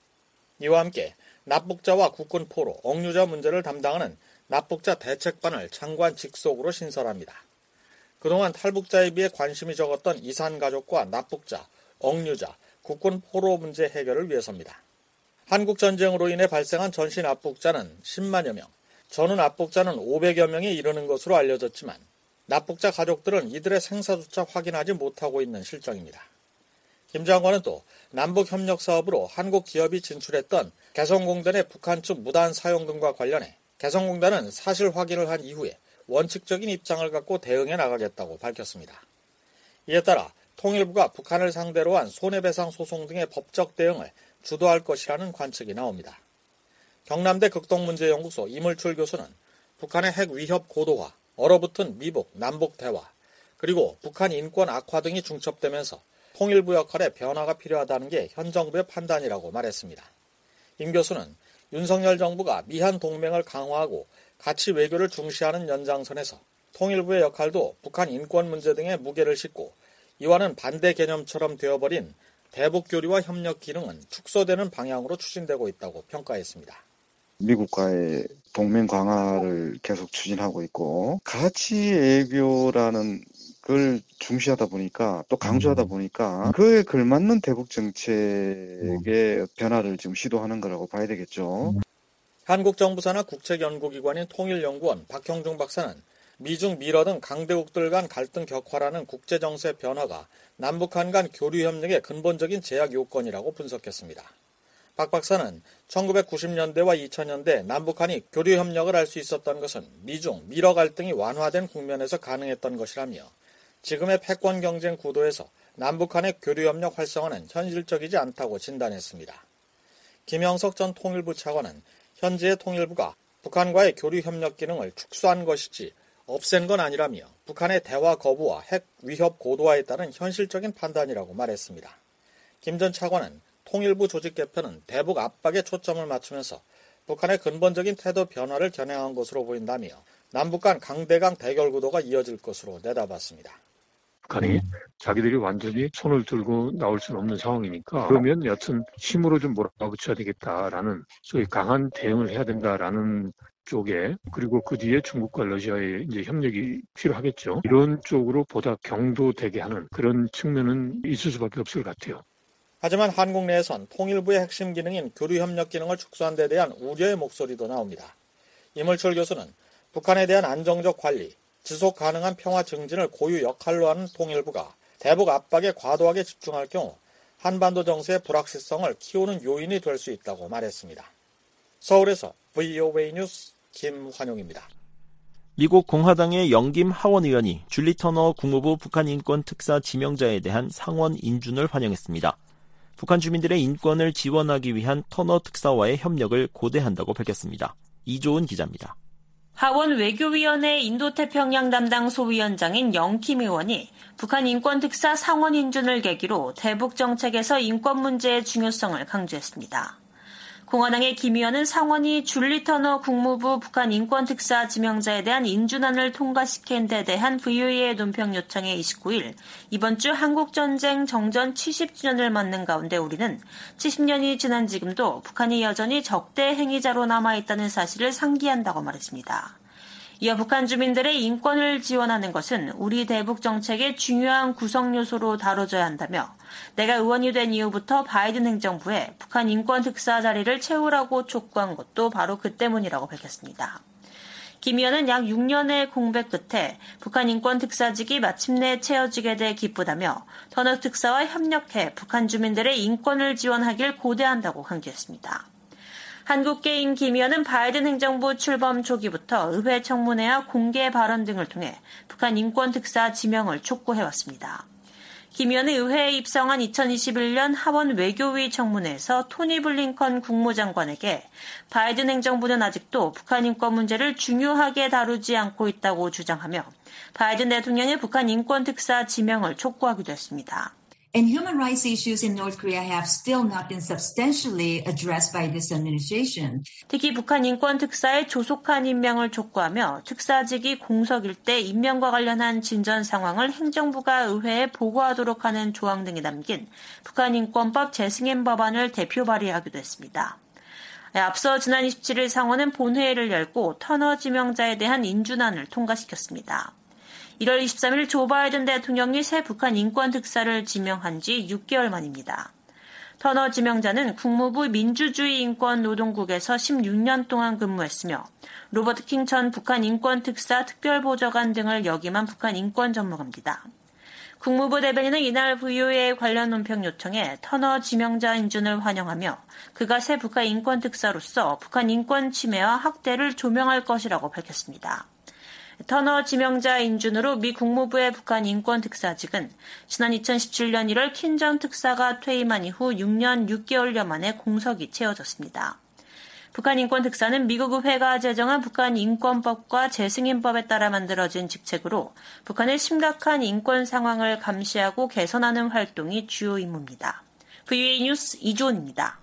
이와 함께 납북자와 국군 포로, 억류자 문제를 담당하는 납북자 대책반을 장관 직속으로 신설합니다. 그동안 탈북자에 비해 관심이 적었던 이산 가족과 납북자, 억류자, 국군 포로 문제 해결을 위해서입니다. 한국 전쟁으로 인해 발생한 전시 납북자는 십만여 명, 전후 납북자는 오백여 명에 이르는 것으로 알려졌지만 납북자 가족들은 이들의 생사조차 확인하지 못하고 있는 실정입니다. 김 장관은 또 남북협력사업으로 한국 기업이 진출했던 개성공단의 북한 측 무단 사용 등과 관련해 개성공단은 사실 확인을 한 이후에 원칙적인 입장을 갖고 대응해 나가겠다고 밝혔습니다. 이에 따라 통일부가 북한을 상대로 한 손해배상 소송 등의 법적 대응을 주도할 것이라는 관측이 나옵니다. 경남대 극동문제연구소 이물출 교수는 북한의 핵 위협 고도화, 얼어붙은 미북, 남북 대화, 그리고 북한 인권 악화 등이 중첩되면서 통일부 역할에 변화가 필요하다는 게 현 정부의 판단이라고 말했습니다. 임 교수는 윤석열 정부가 미한 동맹을 강화하고 가치 외교를 중시하는 연장선에서 통일부의 역할도 북한 인권 문제 등에 무게를 싣고 이와는 반대 개념처럼 되어버린 대북 교류와 협력 기능은 축소되는 방향으로 추진되고 있다고 평가했습니다. 미국과의 동맹 강화를 계속 추진하고 있고 가치 외교라는 걸 중시하다 보니까 또 강조하다 보니까 그에 걸맞는 대북 정책의 변화를 지금 시도하는 거라고 봐야 되겠죠. 한국 정부 산하 국책연구기관인 통일연구원 박형중 박사는 미중 미러 등 강대국들 간 갈등 격화라는 국제정세 변화가 남북한 간 교류 협력의 근본적인 제약 요건이라고 분석했습니다. 박 박사는 천구백구십 년대와 이천 년대 남북한이 교류 협력을 할 수 있었던 것은 미중 미러 갈등이 완화된 국면에서 가능했던 것이라며 지금의 패권 경쟁 구도에서 남북한의 교류 협력 활성화는 현실적이지 않다고 진단했습니다. 김영석 전 통일부 차관은 현재의 통일부가 북한과의 교류 협력 기능을 축소한 것이지 없앤 건 아니라며 북한의 대화 거부와 핵 위협 고도화에 따른 현실적인 판단이라고 말했습니다. 김 전 차관은 통일부 조직 개편은 대북 압박에 초점을 맞추면서 북한의 근본적인 태도 변화를 겨냥한 것으로 보인다며 남북 간 강대강 대결 구도가 이어질 것으로 내다봤습니다. 북한이 자기들이 완전히 손을 들고 나올 수는 없는 상황이니까 그러면 여튼 힘으로 좀 몰아붙여야 되겠다라는 소위 강한 대응을 해야 된다라는 쪽에 그리고 그 뒤에 중국과 러시아의 이제 협력이 필요하겠죠. 이런 쪽으로 보다 경도되게 하는 그런 측면은 있을 수밖에 없을 것 같아요. 하지만 한국 내에선 통일부의 핵심 기능인 교류 협력 기능을 축소한 데 대한 우려의 목소리도 나옵니다. 이물철 교수는 북한에 대한 안정적 관리, 지속 가능한 평화 증진을 고유 역할로 하는 통일부가 대북 압박에 과도하게 집중할 경우 한반도 정세의 불확실성을 키우는 요인이 될 수 있다고 말했습니다. 서울에서 브이오에이 뉴스 김환용입니다. 미국 공화당의 영김 하원 의원이 줄리 터너 국무부 북한 인권 특사 지명자에 대한 상원 인준을 환영했습니다. 북한 주민들의 인권을 지원하기 위한 터너 특사와의 협력을 고대한다고 밝혔습니다. 이조은 기자입니다. 하원 외교위원회 인도태평양 담당 소위원장인 영킴 의원이 북한 인권특사 상원 인준을 계기로 대북 정책에서 인권 문제의 중요성을 강조했습니다. 공화당의 김 의원은 상원이 줄리 터너 국무부 북한 인권특사 지명자에 대한 인준안을 통과시킨 데 대한 브이오에이의 논평 요청에 이십구일 이번 주 한국전쟁 정전 칠십 주년을 맞는 가운데 우리는 칠십 년이 지난 지금도 북한이 여전히 적대 행위자로 남아있다는 사실을 상기한다고 말했습니다. 이어 북한 주민들의 인권을 지원하는 것은 우리 대북 정책의 중요한 구성 요소로 다뤄져야 한다며 내가 의원이 된 이후부터 바이든 행정부에 북한 인권 특사 자리를 채우라고 촉구한 것도 바로 그 때문이라고 밝혔습니다. 김 의원은 약 육 년의 공백 끝에 북한 인권 특사직이 마침내 채워지게 돼 기쁘다며 터너 특사와 협력해 북한 주민들의 인권을 지원하길 고대한다고 강조했습니다. 한국계인 김 의원은 바이든 행정부 출범 초기부터 의회 청문회와 공개 발언 등을 통해 북한 인권특사 지명을 촉구해왔습니다. 김 의원은 의회에 입성한 이천이십일 년 하원 외교위 청문회에서 토니 블링컨 국무장관에게 바이든 행정부는 아직도 북한 인권 문제를 중요하게 다루지 않고 있다고 주장하며 바이든 대통령의 북한 인권특사 지명을 촉구하기도 했습니다. And human rights issues in North Korea have still not been substantially addressed by this administration. 특히 북한 인권 특사의 조속한 임명을 촉구하며 특사직이 공석일 때 임명과 관련한 진전 상황을 행정부가 의회에 보고하도록 하는 조항 등이 담긴 북한 인권법 재승인 법안을 대표 발의하기도 했습니다. 앞서 지난 이십칠일 상원은 본회의를 열고 터너 지명자에 대한 인준안을 통과시켰습니다. 일월 이십삼일 조 바이든 대통령이 새 북한 인권 특사를 지명한 지 육 개월 만입니다. 터너 지명자는 국무부 민주주의 인권 노동국에서 십육 년 동안 근무했으며 로버트 킹 전 북한 인권 특사 특별보좌관 등을 역임한 북한 인권 전문가입니다. 국무부 대변인은 이날 브이오에이 관련 논평 요청에 터너 지명자 인준을 환영하며 그가 새 북한 인권 특사로서 북한 인권 침해와 학대를 조명할 것이라고 밝혔습니다. 터너 지명자 인준으로 미 국무부의 북한 인권 특사직은 지난 이천십칠 년 일월 킨 전 특사가 퇴임한 이후 육 년 육 개월여 만에 공석이 채워졌습니다. 북한 인권 특사는 미국 의회가 제정한 북한 인권법과 재승인법에 따라 만들어진 직책으로 북한의 심각한 인권 상황을 감시하고 개선하는 활동이 주요 임무입니다. 브이오에이 뉴스 이조은입니다.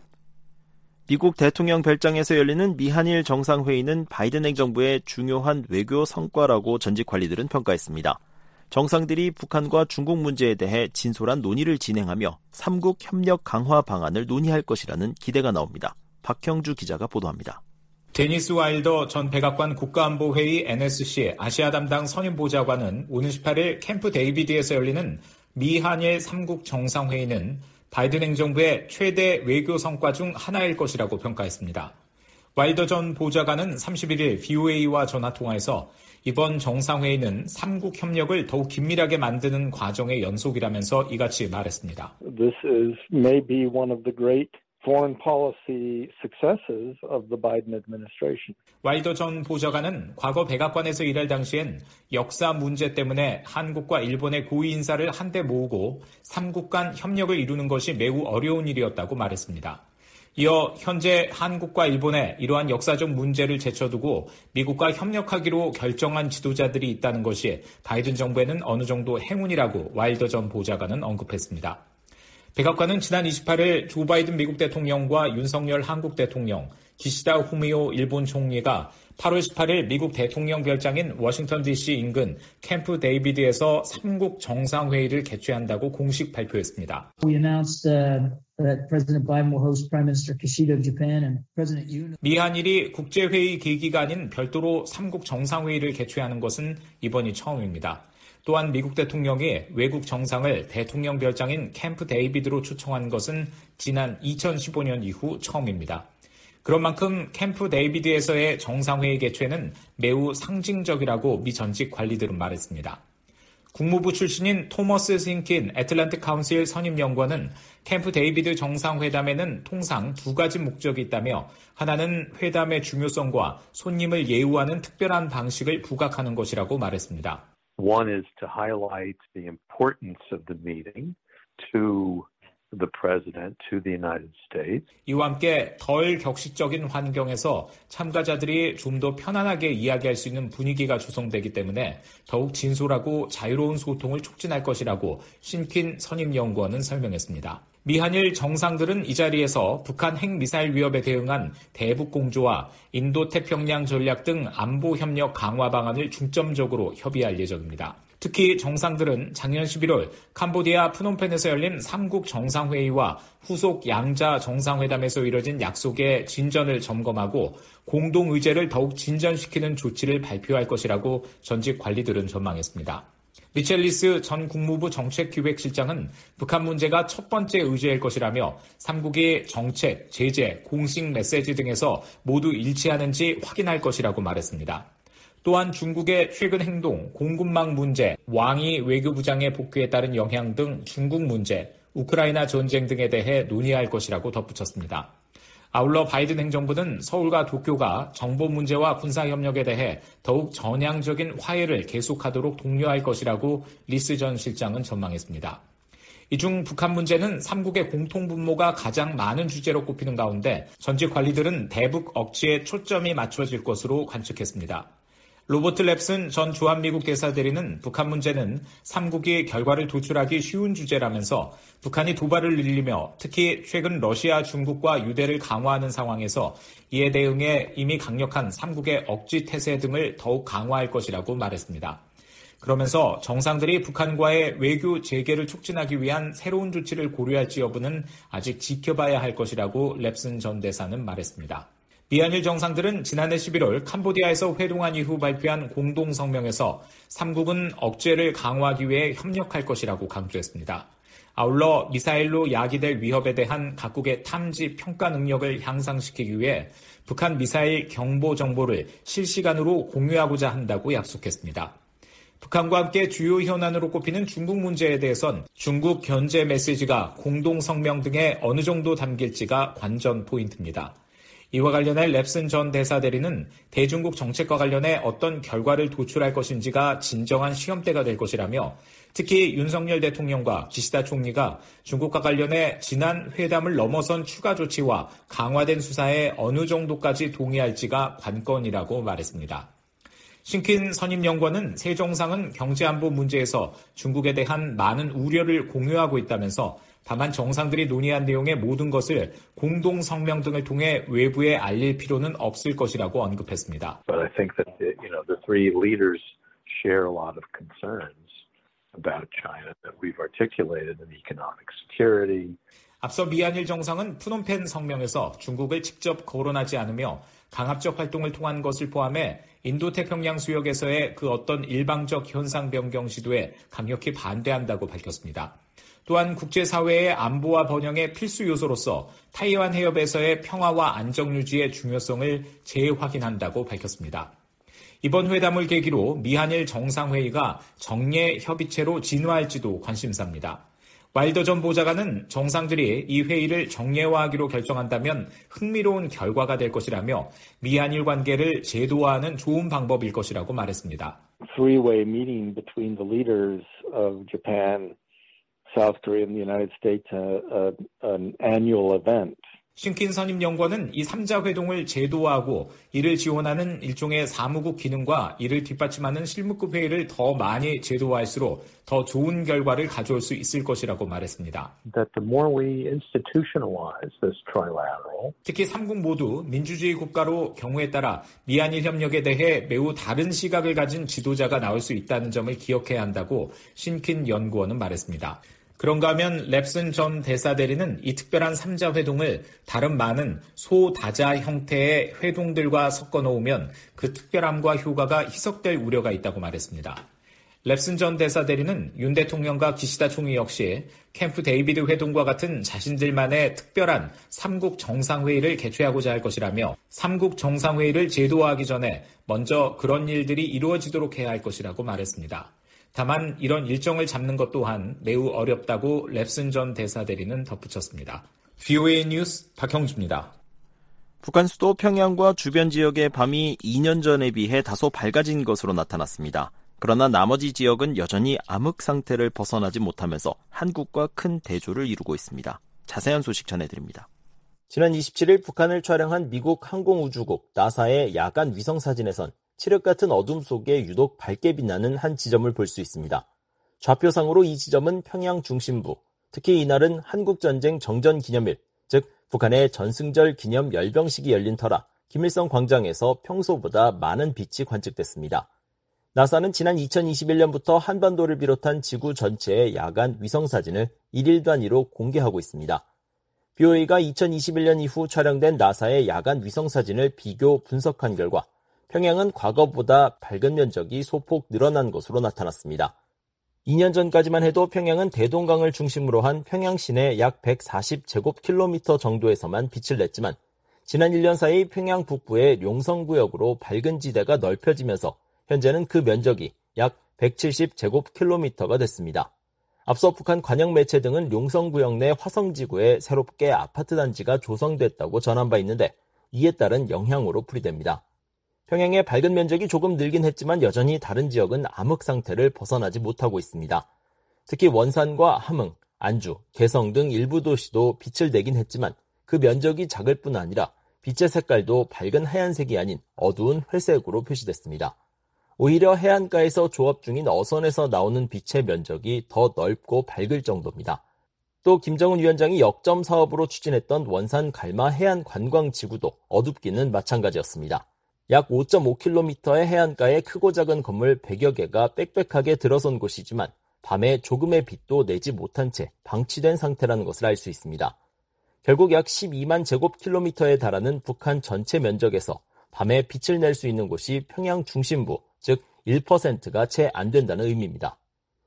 미국 대통령 별장에서 열리는 미한일 정상회의는 바이든 행정부의 중요한 외교 성과라고 전직 관리들은 평가했습니다. 정상들이 북한과 중국 문제에 대해 진솔한 논의를 진행하며 삼국 협력 강화 방안을 논의할 것이라는 기대가 나옵니다. 박형주 기자가 보도합니다. 데니스 와일더 전 백악관 국가안보회의 엔에스씨 아시아 담당 선임보좌관은 오는 십팔일 캠프 데이비드에서 열리는 미한일 삼국 정상회의는 바이든 행정부의 최대 외교 성과 중 하나일 것이라고 평가했습니다. 와일더 전 보좌관은 삼십일일 브이오에이와 전화통화에서 이번 정상회의는 삼국 협력을 더욱 긴밀하게 만드는 과정의 연속이라면서 이같이 말했습니다. This is maybe one of the great foreign policy successes of the Biden administration. 와일더 전 보좌관은 과거 백악관에서 일할 당시엔 역사 문제 때문에 한국과 일본의 고위 인사를 한데 모으고 삼국 간 협력을 이루는 것이 매우 어려운 일이었다고 말했습니다. 이어 현재 한국과 일본의 이러한 역사적 문제를 제쳐두고 미국과 협력하기로 결정한 지도자들이 있다는 것이 바이든 정부에는 어느 정도 행운이라고 와일더 전 보좌관은 언급했습니다. 백악관은 지난 이십팔일 조 바이든 미국 대통령과 윤석열 한국 대통령, 기시다 후미오 일본 총리가 팔월 십팔일 미국 대통령 별장인 워싱턴 디씨 인근 캠프 데이비드에서 삼국 정상회의를 개최한다고 공식 발표했습니다. We announced uh, that President Biden will host Prime Minister Kishida of Japan and President Yoon. 미한일이 국제회의 계기가 아닌 별도로 삼국 정상회의를 개최하는 것은 이번이 처음입니다. 또한 미국 대통령이 외국 정상을 대통령 별장인 캠프 데이비드로 초청한 것은 지난 이천십오년 이후 처음입니다. 그런 만큼 캠프 데이비드에서의 정상회의 개최는 매우 상징적이라고 미 전직 관리들은 말했습니다. 국무부 출신인 토머스 싱킨 애틀랜틱 카운슬 선임연구원은 캠프 데이비드 정상회담에는 통상 두 가지 목적이 있다며 하나는 회담의 중요성과 손님을 예우하는 특별한 방식을 부각하는 것이라고 말했습니다. One is to highlight the importance of the meeting to the president, to the United States. 이와 함께 덜 격식적인 환경에서 참가자들이 좀 더 편안하게 이야기할 수 있는 분위기가 조성되기 때문에 더욱 진솔하고 자유로운 소통을 촉진할 것이라고 신킨 선임연구원은 설명했습니다. 미한일 정상들은 이 자리에서 북한 핵미사일 위협에 대응한 대북공조와 인도태평양 전략 등 안보협력 강화 방안을 중점적으로 협의할 예정입니다. 특히 정상들은 작년 십일월 캄보디아 프놈펜에서 열린 삼국 정상회의와 후속 양자 정상회담에서 이뤄진 약속의 진전을 점검하고 공동의제를 더욱 진전시키는 조치를 발표할 것이라고 전직 관리들은 전망했습니다. 리첼리스 전 국무부 정책기획실장은 북한 문제가 첫 번째 의제일 것이라며 삼국이 정책, 제재, 공식 메시지 등에서 모두 일치하는지 확인할 것이라고 말했습니다. 또한 중국의 최근 행동, 공급망 문제, 왕이 외교부장의 복귀에 따른 영향 등 중국 문제, 우크라이나 전쟁 등에 대해 논의할 것이라고 덧붙였습니다. 아울러 바이든 행정부는 서울과 도쿄가 정보 문제와 군사협력에 대해 더욱 전향적인 화해를 계속하도록 독려할 것이라고 리스 전 실장은 전망했습니다. 이 중 북한 문제는 삼국의 공통분모가 가장 많은 주제로 꼽히는 가운데 전직 관리들은 대북 억지에 초점이 맞춰질 것으로 관측했습니다. 로버트 랩슨 전 주한미국 대사대리는 북한 문제는 삼국이 결과를 도출하기 쉬운 주제라면서 북한이 도발을 늘리며 특히 최근 러시아, 중국과 유대를 강화하는 상황에서 이에 대응해 이미 강력한 삼국의 억지 태세 등을 더욱 강화할 것이라고 말했습니다. 그러면서 정상들이 북한과의 외교 재개를 촉진하기 위한 새로운 조치를 고려할지 여부는 아직 지켜봐야 할 것이라고 랩슨 전 대사는 말했습니다. 미한일 정상들은 지난해 십일월 캄보디아에서 회동한 이후 발표한 공동성명에서 삼국은 억제를 강화하기 위해 협력할 것이라고 강조했습니다. 아울러 미사일로 야기될 위협에 대한 각국의 탐지 평가 능력을 향상시키기 위해 북한 미사일 경보 정보를 실시간으로 공유하고자 한다고 약속했습니다. 북한과 함께 주요 현안으로 꼽히는 중국 문제에 대해선 중국 견제 메시지가 공동성명 등에 어느 정도 담길지가 관전 포인트입니다. 이와 관련해 랩슨 전 대사대리는 대중국 정책과 관련해 어떤 결과를 도출할 것인지가 진정한 시험대가 될 것이라며 특히 윤석열 대통령과 기시다 총리가 중국과 관련해 지난 회담을 넘어선 추가 조치와 강화된 수사에 어느 정도까지 동의할지가 관건이라고 말했습니다. 신킨 선임연구원은 새 정상은 경제안보 문제에서 중국에 대한 많은 우려를 공유하고 있다면서 다만 정상들이 논의한 내용의 모든 것을 공동성명 등을 통해 외부에 알릴 필요는 없을 것이라고 언급했습니다. But I think that the, you know, the three leaders share a lot of concerns about China that we've articulated in economic security. 앞서 미한일 정상은 프놈펜 성명에서 중국을 직접 거론하지 않으며 강압적 활동을 통한 것을 포함해 인도태평양 수역에서의 그 어떤 일방적 현상 변경 시도에 강력히 반대한다고 밝혔습니다. 또한 국제사회의 안보와 번영의 필수 요소로서 타이완 해협에서의 평화와 안정 유지의 중요성을 재확인한다고 밝혔습니다. 이번 회담을 계기로 미한일 정상회의가 정례 협의체로 진화할지도 관심사입니다. 와일더 전 보좌관은 정상들이 이 회의를 정례화하기로 결정한다면 흥미로운 결과가 될 것이라며 미한일 관계를 제도화하는 좋은 방법일 것이라고 말했습니다. Three-way meeting between the leaders of Japan, South Korea and the United States, uh, uh, an annual event. 신킨 선임연구원은 이 삼자 회동을 제도화하고 이를 지원하는 일종의 사무국 기능과 이를 뒷받침하는 실무급 회의를 더 많이 제도화할수록 더 좋은 결과를 가져올 수 있을 것이라고 말했습니다. That the more we institutionalize this trilateral, 특히 삼국 모두 민주주의 국가로 경우에 따라 미한일 협력에 대해 매우 다른 시각을 가진 지도자가 나올 수 있다는 점을 기억해야 한다고 신킨 연구원은 말했습니다. 그런가 하면 랩슨 전 대사대리는 이 특별한 삼자 회동을 다른 많은 소다자 형태의 회동들과 섞어 놓으면 그 특별함과 효과가 희석될 우려가 있다고 말했습니다. 랩슨 전 대사 대리는 윤 대통령과 기시다 총리 역시 캠프 데이비드 회동과 같은 자신들만의 특별한 삼국 정상회의를 개최하고자 할 것이라며 삼국 정상회의를 제도화하기 전에 먼저 그런 일들이 이루어지도록 해야 할 것이라고 말했습니다. 다만 이런 일정을 잡는 것 또한 매우 어렵다고 랩슨 전 대사 대리는 덧붙였습니다. 브이오에이 뉴스 박형주입니다. 북한 수도 평양과 주변 지역의 밤이 이 년 전에 비해 다소 밝아진 것으로 나타났습니다. 그러나 나머지 지역은 여전히 암흑 상태를 벗어나지 못하면서 한국과 큰 대조를 이루고 있습니다. 자세한 소식 전해드립니다. 지난 이십칠일 북한을 촬영한 미국 항공우주국 나사의 야간 위성사진에선 칠흑 같은 어둠 속에 유독 밝게 빛나는 한 지점을 볼 수 있습니다. 좌표상으로 이 지점은 평양 중심부, 특히 이날은 한국전쟁 정전 기념일, 즉 북한의 전승절 기념 열병식이 열린 터라 김일성 광장에서 평소보다 많은 빛이 관측됐습니다. 나사는 지난 이천이십일년부터 한반도를 비롯한 지구 전체의 야간 위성사진을 일일 단위로 공개하고 있습니다. 브이오에이가 이천이십일년 이후 촬영된 나사의 야간 위성사진을 비교 분석한 결과 평양은 과거보다 밝은 면적이 소폭 늘어난 것으로 나타났습니다. 이 년 전까지만 해도 평양은 대동강을 중심으로 한 평양 시내 약 백사십 제곱킬로미터 정도에서만 빛을 냈지만 지난 일 년 사이 평양 북부의 용성구역으로 밝은 지대가 넓혀지면서 현재는 그 면적이 약 백칠십 제곱킬로미터가 됐습니다. 앞서 북한 관영 매체 등은 용성구역 내 화성지구에 새롭게 아파트 단지가 조성됐다고 전한 바 있는데 이에 따른 영향으로 풀이됩니다. 평양의 밝은 면적이 조금 늘긴 했지만 여전히 다른 지역은 암흑 상태를 벗어나지 못하고 있습니다. 특히 원산과 함흥, 안주, 개성 등 일부 도시도 빛을 내긴 했지만 그 면적이 작을 뿐 아니라 빛의 색깔도 밝은 하얀색이 아닌 어두운 회색으로 표시됐습니다. 오히려 해안가에서 조업 중인 어선에서 나오는 빛의 면적이 더 넓고 밝을 정도입니다. 또 김정은 위원장이 역점 사업으로 추진했던 원산 갈마 해안 관광지구도 어둡기는 마찬가지였습니다. 약 오 점 오 킬로미터의 해안가에 크고 작은 건물 백여 개가 빽빽하게 들어선 곳이지만 밤에 조금의 빛도 내지 못한 채 방치된 상태라는 것을 알 수 있습니다. 결국 약 십이만 제곱킬로미터에 달하는 북한 전체 면적에서 밤에 빛을 낼 수 있는 곳이 평양 중심부, 즉 일 퍼센트가 채 안 된다는 의미입니다.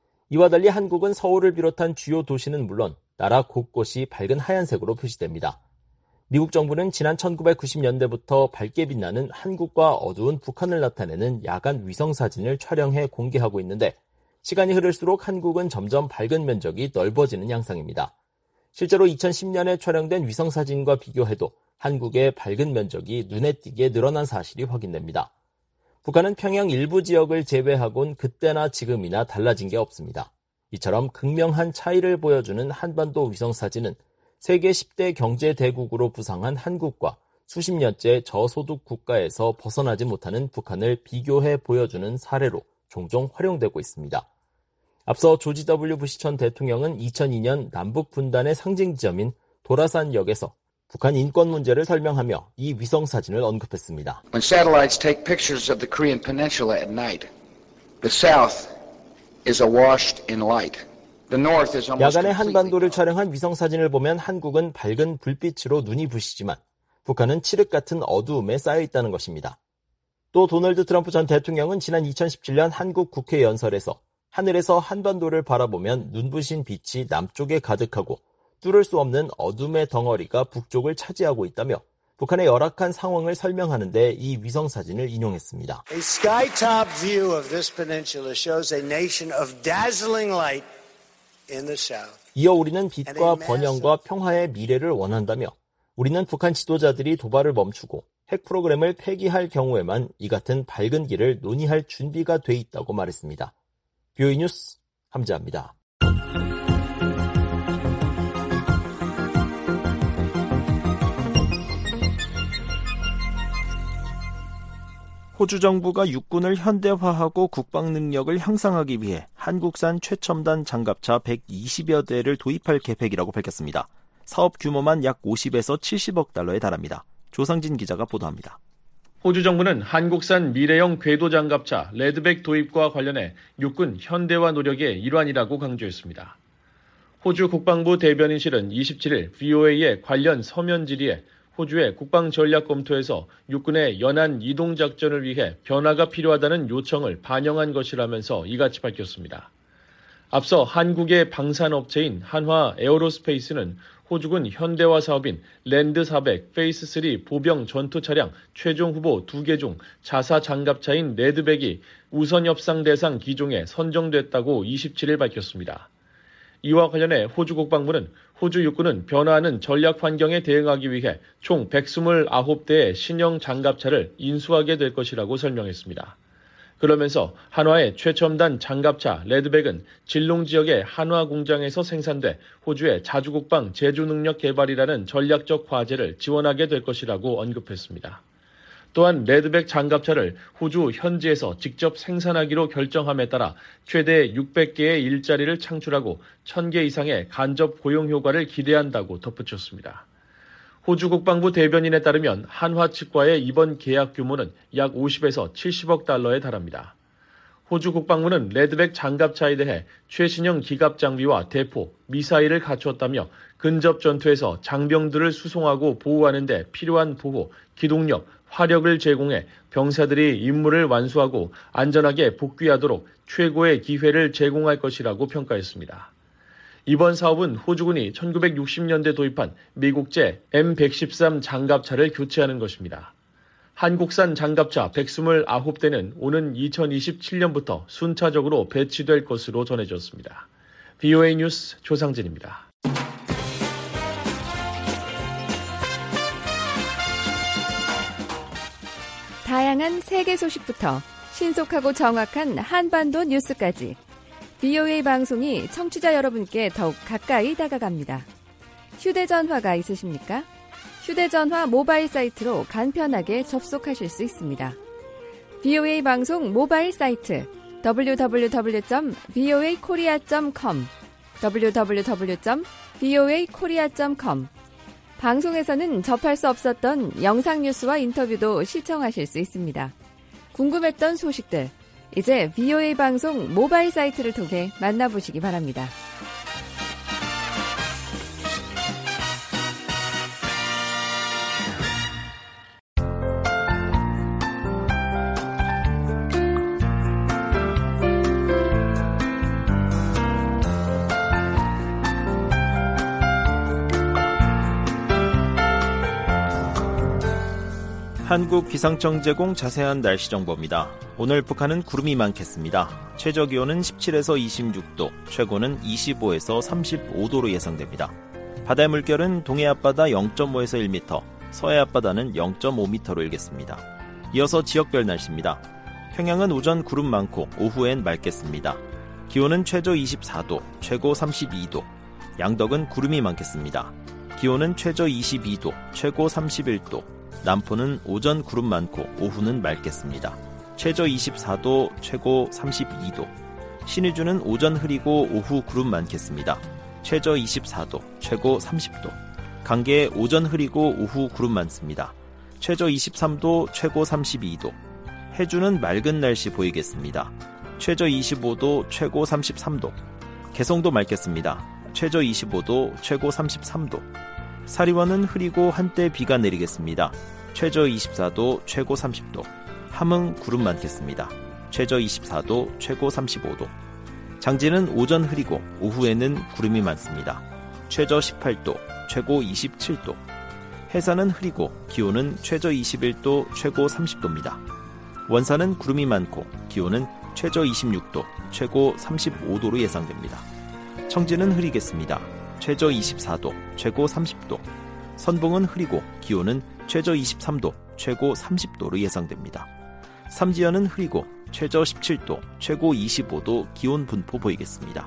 이와 달리 한국은 서울을 비롯한 주요 도시는 물론 나라 곳곳이 밝은 하얀색으로 표시됩니다. 미국 정부는 지난 천구백구십년대부터 밝게 빛나는 한국과 어두운 북한을 나타내는 야간 위성사진을 촬영해 공개하고 있는데 시간이 흐를수록 한국은 점점 밝은 면적이 넓어지는 양상입니다. 실제로 이천십년에 촬영된 위성사진과 비교해도 한국의 밝은 면적이 눈에 띄게 늘어난 사실이 확인됩니다. 북한은 평양 일부 지역을 제외하곤 그때나 지금이나 달라진 게 없습니다. 이처럼 극명한 차이를 보여주는 한반도 위성사진은 세계 십 대 경제 대국으로 부상한 한국과 수십 년째 저소득 국가에서 벗어나지 못하는 북한을 비교해 보여주는 사례로 종종 활용되고 있습니다. 앞서 조지 더블유 부시 전 대통령은 이천이년 남북 분단의 상징지점인 도라산역에서 북한 인권 문제를 설명하며 이 위성사진을 언급했습니다. When satellites take pictures of the Korean Peninsula at night, the south is awashed in light. 야간에 한반도를 촬영한 위성사진을 보면 한국은 밝은 불빛으로 눈이 부시지만 북한은 칠흑 같은 어두움에 쌓여 있다는 것입니다. 또 도널드 트럼프 전 대통령은 지난 이천십칠년 한국 국회 연설에서 하늘에서 한반도를 바라보면 눈부신 빛이 남쪽에 가득하고 뚫을 수 없는 어둠의 덩어리가 북쪽을 차지하고 있다며 북한의 열악한 상황을 설명하는 데 이 위성사진을 인용했습니다. A sky-top view of this peninsula shows a nation of dazzling light. 이어 우리는 빛과 번영과 평화의 미래를 원한다며 우리는 북한 지도자들이 도발을 멈추고 핵 프로그램을 폐기할 경우에만 이 같은 밝은 길을 논의할 준비가 돼 있다고 말했습니다. 브이오에이 뉴스 함재합니다. 호주 정부가 육군을 현대화하고 국방 능력을 향상하기 위해 한국산 최첨단 장갑차 백이십여 대를 도입할 계획이라고 밝혔습니다. 사업 규모만 약 오십에서 칠십억 달러에 달합니다. 조상진 기자가 보도합니다. 호주 정부는 한국산 미래형 궤도 장갑차 레드백 도입과 관련해 육군 현대화 노력의 일환이라고 강조했습니다. 호주 국방부 대변인실은 이십칠일 브이오에이의 관련 서면 질의에 호주의 국방 전략 검토에서 육군의 연안 이동 작전을 위해 변화가 필요하다는 요청을 반영한 것이라면서 이같이 밝혔습니다. 앞서 한국의 방산업체인 한화 에어로스페이스는 호주군 현대화 사업인 랜드 사백 페이스 쓰리 보병 전투 차량 최종 후보 두 개 중 자사 장갑차인 레드백이 우선 협상 대상 기종에 선정됐다고 이십칠 일 밝혔습니다. 이와 관련해 호주 국방부는 호주 육군은 변화하는 전략 환경에 대응하기 위해 총 백이십구 대의 신형 장갑차를 인수하게 될 것이라고 설명했습니다. 그러면서 한화의 최첨단 장갑차 레드백은 질롱 지역의 한화 공장에서 생산돼 호주의 자주국방 제조 능력 개발이라는 전략적 과제를 지원하게 될 것이라고 언급했습니다. 또한 레드백 장갑차를 호주 현지에서 직접 생산하기로 결정함에 따라 최대 육백 개의 일자리를 창출하고 천 개 이상의 간접 고용 효과를 기대한다고 덧붙였습니다. 호주 국방부 대변인에 따르면 한화 측과의 이번 계약 규모는 약 오십에서 칠십억 달러에 달합니다. 호주 국방부는 레드백 장갑차에 대해 최신형 기갑 장비와 대포, 미사일을 갖추었다며 근접 전투에서 장병들을 수송하고 보호하는 데 필요한 보호, 기동력, 화력을 제공해 병사들이 임무를 완수하고 안전하게 복귀하도록 최고의 기회를 제공할 것이라고 평가했습니다. 이번 사업은 호주군이 천구백육십 년대 도입한 미국제 엠 백십삼 장갑차를 교체하는 것입니다. 한국산 장갑차 백이십구 대는 오는 이천이십칠 년부터 순차적으로 배치될 것으로 전해졌습니다. 브이오에이 뉴스 조상진입니다. 다양한 세계 소식부터 신속하고 정확한 한반도 뉴스까지 브이오에이 방송이 청취자 여러분께 더욱 가까이 다가갑니다. 휴대전화가 있으십니까? 휴대전화 모바일 사이트로 간편하게 접속하실 수 있습니다. 브이오에이 방송 모바일 사이트 더블유 더블유 더블유 점 브이오에이 코리아 점 컴 더블유 더블유 더블유 점 브이오에이 코리아 점 컴 방송에서는 접할 수 없었던 영상 뉴스와 인터뷰도 시청하실 수 있습니다. 궁금했던 소식들, 이제 브이오에이 방송 모바일 사이트를 통해 만나보시기 바랍니다. 한국 기상청 제공 자세한 날씨 정보입니다. 오늘 북한은 구름이 많겠습니다. 최저기온은 십칠에서 이십육 도, 최고는 이십오에서 삼십오 도로 예상됩니다. 바다의 물결은 동해 앞바다 영 점 오에서 일 미터, 서해 앞바다는 영 점 오 미터로 일겠습니다. 이어서 지역별 날씨입니다. 평양은 오전 구름 많고 오후엔 맑겠습니다. 기온은 최저 이십사 도, 최고 삼십이 도. 양덕은 구름이 많겠습니다. 기온은 최저 이십이 도, 최고 삼십일 도. 남포는 오전 구름 많고 오후는 맑겠습니다. 최저 이십사 도, 최고 삼십이 도. 신의주는 오전 흐리고 오후 구름 많겠습니다. 최저 이십사 도, 최고 삼십 도. 강계에 오전 흐리고 오후 구름 많습니다. 최저 이십삼 도, 최고 삼십이 도. 해주는 맑은 날씨 보이겠습니다. 최저 이십오 도, 최고 삼십삼 도. 개성도 맑겠습니다. 최저 이십오 도, 최고 삼십삼 도. 사리원은 흐리고 한때 비가 내리겠습니다. 최저 이십사 도, 최고 삼십 도. 함흥 구름 많겠습니다. 최저 이십사 도, 최고 삼십오 도. 장진은 오전 흐리고 오후에는 구름이 많습니다. 최저 십팔 도, 최고 이십칠 도. 해산은 흐리고 기온은 최저 이십일 도, 최고 삼십 도입니다. 원산은 구름이 많고 기온은 최저 이십육 도, 최고 삼십오 도로 예상됩니다. 청진은 흐리겠습니다. 최저 이십사 도, 최고 삼십 도. 선봉은 흐리고 기온은 최저 이십삼 도, 최고 삼십 도로 예상됩니다. 삼지연은 흐리고 최저 십칠 도, 최고 이십오 도 기온 분포 보이겠습니다.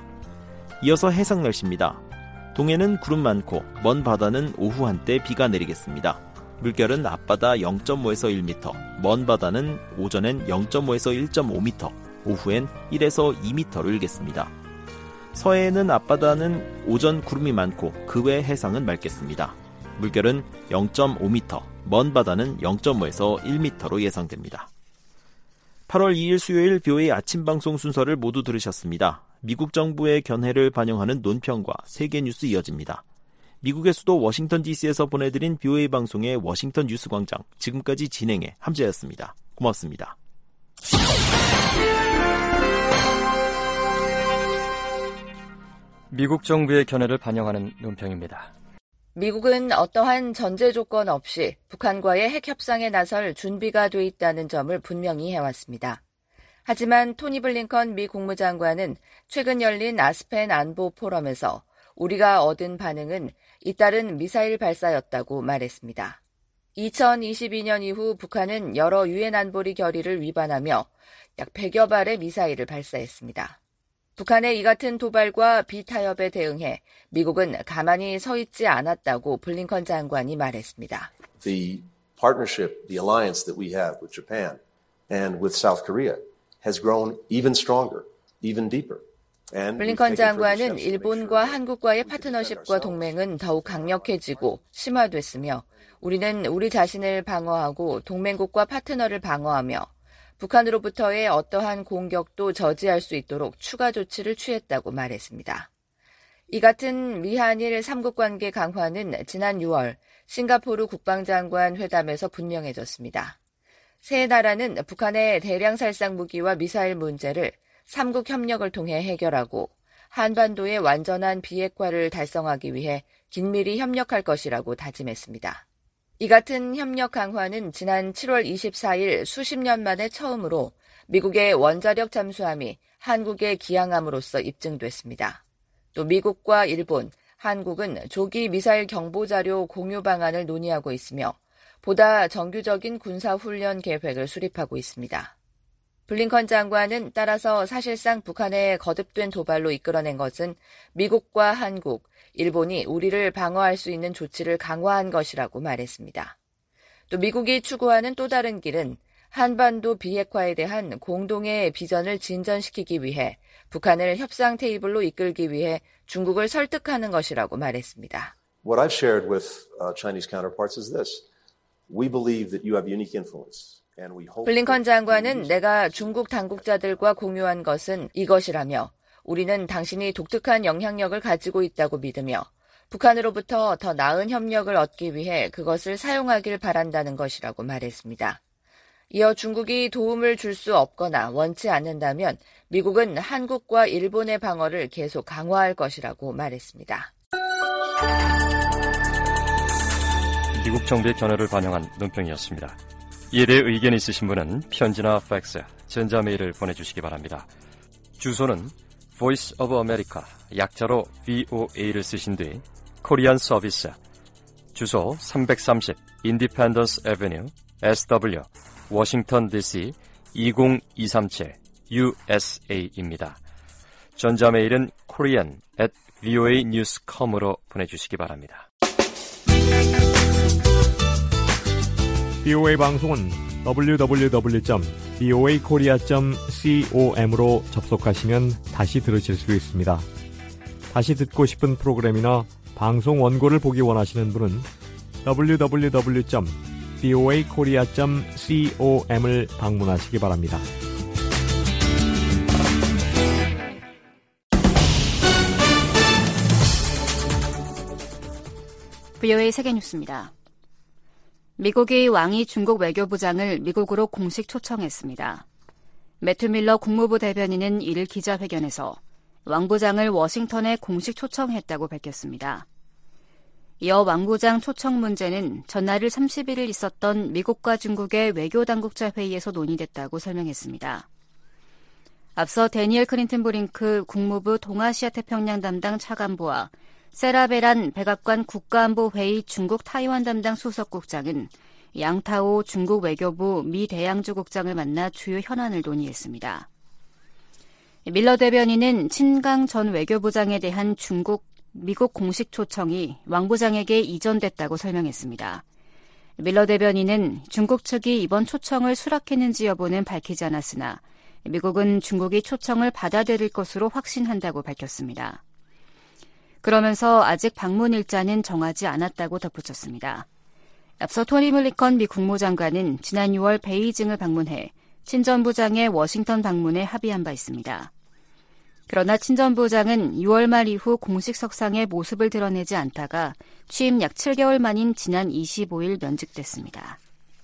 이어서 해상 날씨입니다. 동해는 구름 많고 먼 바다는 오후 한때 비가 내리겠습니다. 물결은 앞바다 영 점 오에서 일 미터, 먼 바다는 오전엔 영 점 오에서 일 점 오 미터, 오후엔 일에서 이 미터로 일겠습니다. 서해에는 앞바다는 오전 구름이 많고 그 외 해상은 맑겠습니다. 물결은 영 점 오 미터, 먼 바다는 영 점 오에서 일 미터로 예상됩니다. 팔월 이일 수요일 브이오에이 아침 방송 순서를 모두 들으셨습니다. 미국 정부의 견해를 반영하는 논평과 세계 뉴스 이어집니다. 미국의 수도 워싱턴 디씨에서 보내드린 비오에이 방송의 워싱턴 뉴스광장, 지금까지 진행의 함재였습니다. 고맙습니다. 미국 정부의 견해를 반영하는 논평입니다. 미국은 어떠한 전제 조건 없이 북한과의 핵 협상에 나설 준비가 돼 있다는 점을 분명히 해왔습니다. 하지만 토니 블링컨 미 국무장관은 최근 열린 아스펜 안보 포럼에서 우리가 얻은 반응은 잇따른 미사일 발사였다고 말했습니다. 이천이십이 년 이후 북한은 여러 유엔 안보리 결의를 위반하며 약 백여 발의 미사일을 발사했습니다. 북한의 이 같은 도발과 비타협에 대응해 미국은 가만히 서 있지 않았다고 블링컨 장관이 말했습니다. The partnership, the alliance that we have with Japan and with South Korea has grown even stronger, even deeper. 블링컨 장관은 일본과 한국과의 파트너십과 동맹은 더욱 강력해지고 심화됐으며 우리는 우리 자신을 방어하고 동맹국과 파트너를 방어하며 북한으로부터의 어떠한 공격도 저지할 수 있도록 추가 조치를 취했다고 말했습니다. 이 같은 미한일 삼국 관계 강화는 지난 유월 싱가포르 국방장관 회담에서 분명해졌습니다. 세 나라는 북한의 대량 살상 무기와 미사일 문제를 삼국 협력을 통해 해결하고 한반도의 완전한 비핵화를 달성하기 위해 긴밀히 협력할 것이라고 다짐했습니다. 이 같은 협력 강화는 지난 칠월 이십사일 수십 년 만에 처음으로 미국의 원자력 잠수함이 한국에 기항함으로써 입증됐습니다. 또 미국과 일본, 한국은 조기 미사일 경보 자료 공유 방안을 논의하고 있으며 보다 정규적인 군사훈련 계획을 수립하고 있습니다. 블링컨 장관은 따라서 사실상 북한의 거듭된 도발로 이끌어낸 것은 미국과 한국, 일본이 우리를 방어할 수 있는 조치를 강화한 것이라고 말했습니다. 또 미국이 추구하는 또 다른 길은 한반도 비핵화에 대한 공동의 비전을 진전시키기 위해 북한을 협상 테이블로 이끌기 위해 중국을 설득하는 것이라고 말했습니다. What I've shared with uh, Chinese counterparts is this. We believe that you have unique influence. 블링컨 장관은 내가 중국 당국자들과 공유한 것은 이것이라며 우리는 당신이 독특한 영향력을 가지고 있다고 믿으며 북한으로부터 더 나은 협력을 얻기 위해 그것을 사용하길 바란다는 것이라고 말했습니다. 이어 중국이 도움을 줄 수 없거나 원치 않는다면 미국은 한국과 일본의 방어를 계속 강화할 것이라고 말했습니다. 미국 정부의 견해를 반영한 논평이었습니다. 이에 대해 의견이 있으신 분은 편지나 팩스, 전자메일을 보내주시기 바랍니다. 주소는 Voice of America, 약자로 브이오에이를 쓰신 뒤 코리안 서비스, 주소 삼백삼십 Independence Avenue, 에스더블유, 워싱턴 디씨 이공이삼칠 유에스에이입니다. 전자메일은 korean at voa news dot com으로 보내주시기 바랍니다. 비오에이 방송은 더블유 더블유 더블유 점 비오에이 코리아 점 com으로 접속하시면 다시 들으실 수 있습니다. 다시 듣고 싶은 프로그램이나 방송 원고를 보기 원하시는 분은 더블유 더블유 더블유 점 비오에이 코리아 점 com을 방문하시기 바랍니다. 브이오에이 세계뉴스입니다. 미국이 왕이 중국 외교부장을 미국으로 공식 초청했습니다. 매튜 밀러 국무부 대변인은 이일 기자회견에서 왕 부장을 워싱턴에 공식 초청했다고 밝혔습니다. 이어 왕 부장 초청 문제는 전날 삼십일일 있었던 미국과 중국의 외교당국자 회의에서 논의됐다고 설명했습니다. 앞서 데니엘 클린턴 브링크 국무부 동아시아 태평양 담당 차관보와 세라 베란 백악관 국가안보회의 중국 타이완 담당 수석국장은 양타오 중국 외교부 미 대양주 국장을 만나 주요 현안을 논의했습니다. 밀러 대변인은 친강 전 외교부장에 대한 중국, 미국 공식 초청이 왕 부장에게 이전됐다고 설명했습니다. 밀러 대변인은 중국 측이 이번 초청을 수락했는지 여부는 밝히지 않았으나 미국은 중국이 초청을 받아들일 것으로 확신한다고 밝혔습니다. 그러면서 아직 방문 일자는 정하지 않았다고 덧붙였습니다. 앞서 토니 블링컨 미 국무장관은 지난 유월 베이징을 방문해 친 전 부장의 워싱턴 방문에 합의한 바 있습니다. 그러나 친전부장은 유월 말 이후 공식 석상에 모습을 드러내지 않다가 취임 약 칠 개월 만인 지난 이십오일 면직됐습니다.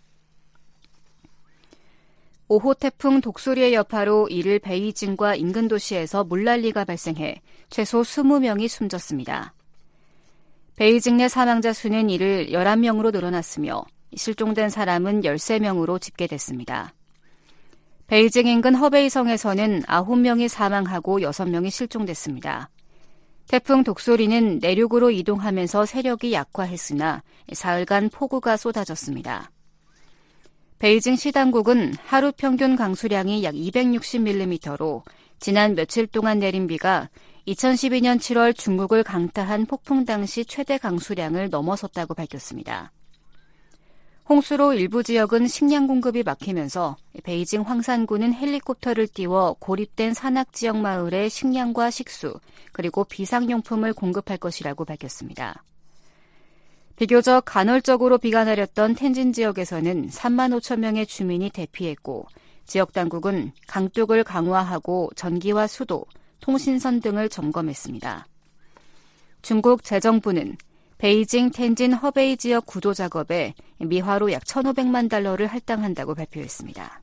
오호 태풍 독수리의 여파로 이를 베이징과 인근 도시에서 물난리가 발생해 최소 이십 명이 숨졌습니다. 베이징 내 사망자 수는 이를 열한 명으로 늘어났으며 실종된 사람은 열세 명으로 집계됐습니다. 베이징 인근 허베이성에서는 아홉 명이 사망하고 여섯 명이 실종됐습니다. 태풍 독수리는 내륙으로 이동하면서 세력이 약화했으나 사흘간 폭우가 쏟아졌습니다. 베이징 시당국은 하루 평균 강수량이 약 이백육십 밀리미터로 지난 며칠 동안 내린 비가 이천십이년 칠월 중국을 강타한 폭풍 당시 최대 강수량을 넘어섰다고 밝혔습니다. 홍수로 일부 지역은 식량 공급이 막히면서 베이징 황산구는 헬리콥터를 띄워 고립된 산악 지역 마을에 식량과 식수 그리고 비상용품을 공급할 것이라고 밝혔습니다. 비교적 간헐적으로 비가 내렸던 텐진 지역에서는 삼만 오천 명의 주민이 대피했고 지역 당국은 강둑을 강화하고 전기와 수도, 통신선 등을 점검했습니다. 중국 재정부는 베이징, 텐진, 허베이 지역 구조 작업에 미화로 약 천오백만 달러를 할당한다고 발표했습니다.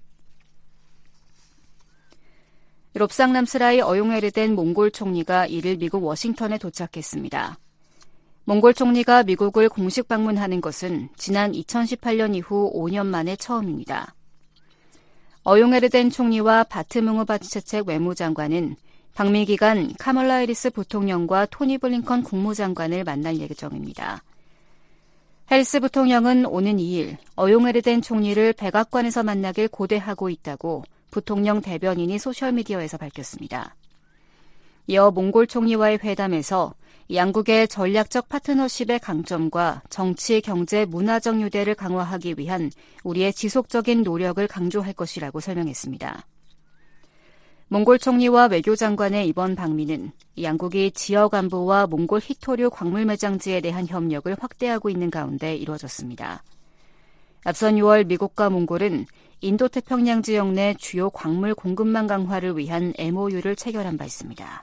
롭상남스라이 어용에르덴 몽골 총리가 이일 미국 워싱턴에 도착했습니다. 몽골 총리가 미국을 공식 방문하는 것은 지난 이천십팔년 이후 오 년 만에 처음입니다. 어용에르덴 총리와 바트뭉우바츠책 외무장관은 방미 기간 카멀라 해리스 부통령과 토니 블링컨 국무장관을 만날 예정입니다. 해리스 부통령은 오는 이일 어용에르덴 총리를 백악관에서 만나길 고대하고 있다고 부통령 대변인이 소셜미디어에서 밝혔습니다. 이어 몽골 총리와의 회담에서 양국의 전략적 파트너십의 강점과 정치, 경제, 문화적 유대를 강화하기 위한 우리의 지속적인 노력을 강조할 것이라고 설명했습니다. 몽골 총리와 외교장관의 이번 방미는 양국이 지역 안보와 몽골 히토류 광물 매장지에 대한 협력을 확대하고 있는 가운데 이루어졌습니다. 앞선 유월 미국과 몽골은 인도태평양 지역 내 주요 광물 공급망 강화를 위한 엠오유를 체결한 바 있습니다.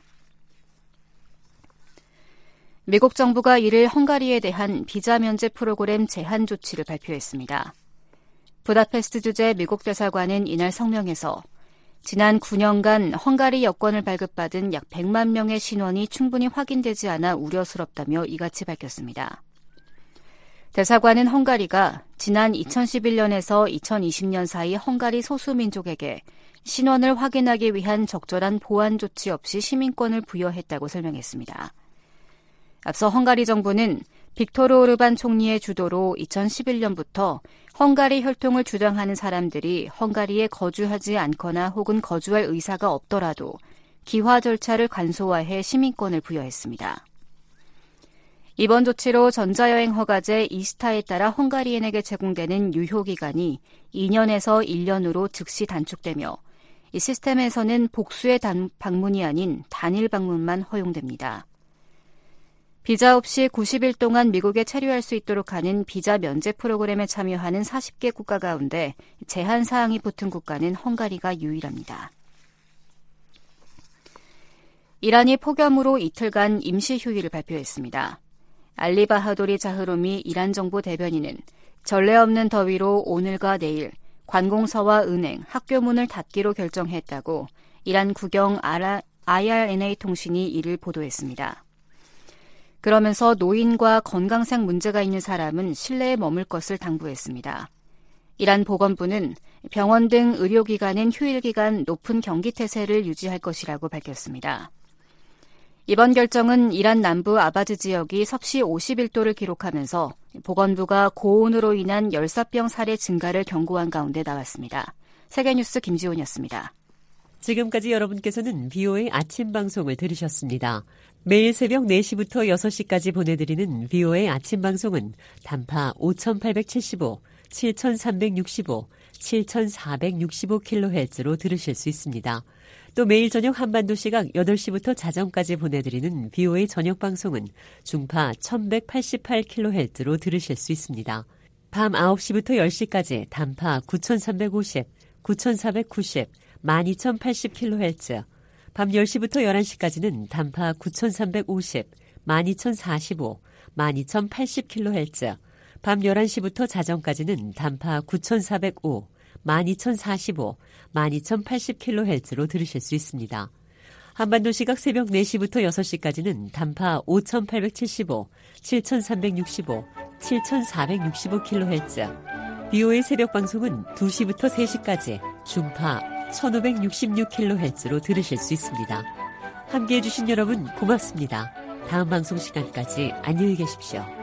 미국 정부가 이를 헝가리에 대한 비자 면제 프로그램 제한 조치를 발표했습니다. 부다페스트 주재 미국 대사관은 이날 성명에서 지난 구 년간 헝가리 여권을 발급받은 약 백만 명의 신원이 충분히 확인되지 않아 우려스럽다며 이같이 밝혔습니다. 대사관은 헝가리가 지난 이천십일년에서 이천이십년 사이 헝가리 소수민족에게 신원을 확인하기 위한 적절한 보안 조치 없이 시민권을 부여했다고 설명했습니다. 앞서 헝가리 정부는 빅토르 오르반 총리의 주도로 이천십일년부터 헝가리 혈통을 주장하는 사람들이 헝가리에 거주하지 않거나 혹은 거주할 의사가 없더라도 기화 절차를 간소화해 시민권을 부여했습니다. 이번 조치로 전자여행 허가제 이스타에 따라 헝가리인에게 제공되는 유효기간이 이 년에서 일 년으로 즉시 단축되며 이 시스템에서는 복수의 단, 방문이 아닌 단일 방문만 허용됩니다. 비자 없이 구십 일 동안 미국에 체류할 수 있도록 하는 비자 면제 프로그램에 참여하는 사십 개 국가 가운데 제한 사항이 붙은 국가는 헝가리가 유일합니다. 이란이 폭염으로 이틀간 임시 휴일을 발표했습니다. 알리 바하도리 자흐롬이 이란 정부 대변인은 전례 없는 더위로 오늘과 내일 관공서와 은행, 학교 문을 닫기로 결정했다고 이란 국영 아이알엔에이 통신이 이를 보도했습니다. 그러면서 노인과 건강상 문제가 있는 사람은 실내에 머물 것을 당부했습니다. 이란 보건부는 병원 등 의료기관은 휴일 기간 높은 경기태세를 유지할 것이라고 밝혔습니다. 이번 결정은 이란 남부 아바즈 지역이 섭씨 오십일 도를 기록하면서 보건부가 고온으로 인한 열사병 사례 증가를 경고한 가운데 나왔습니다. 세계뉴스 김지훈이었습니다. 지금까지 여러분께서는 비오에이 아침 방송을 들으셨습니다. 매일 새벽 네 시부터 여섯 시까지 보내드리는 비오에이 아침 방송은 단파 오천팔백칠십오, 칠천삼백육십오, 칠천사백육십오 킬로헤르츠로 들으실 수 있습니다. 또 매일 저녁 한반도 시각 여덟 시부터 자정까지 보내드리는 비오에이 저녁 방송은 중파 천백팔십팔 킬로헤르츠로 들으실 수 있습니다. 밤 아홉 시부터 열 시까지 단파 구천삼백오십, 구천사백구십, 만 이천팔십 킬로헤르츠, 밤 열 시부터 열한 시까지는 단파 구천삼백오십, 만 이천사십오, 만 이천팔십 킬로헤르츠, 밤 열한 시부터 자정까지는 단파 구천사백오, 만 이천사십오, 만 이천팔십 킬로헤르츠로 들으실 수 있습니다. 한반도 시각 새벽 네 시부터 여섯 시까지는 단파 오천팔백칠십오, 칠천삼백육십오, 칠천사백육십오 킬로헤르츠, 비오에이 새벽 방송은 두 시부터 세 시까지 중파 천오백육십육 킬로헤르츠로 들으실 수 있습니다. 함께해 주신 여러분 고맙습니다. 다음 방송 시간까지 안녕히 계십시오.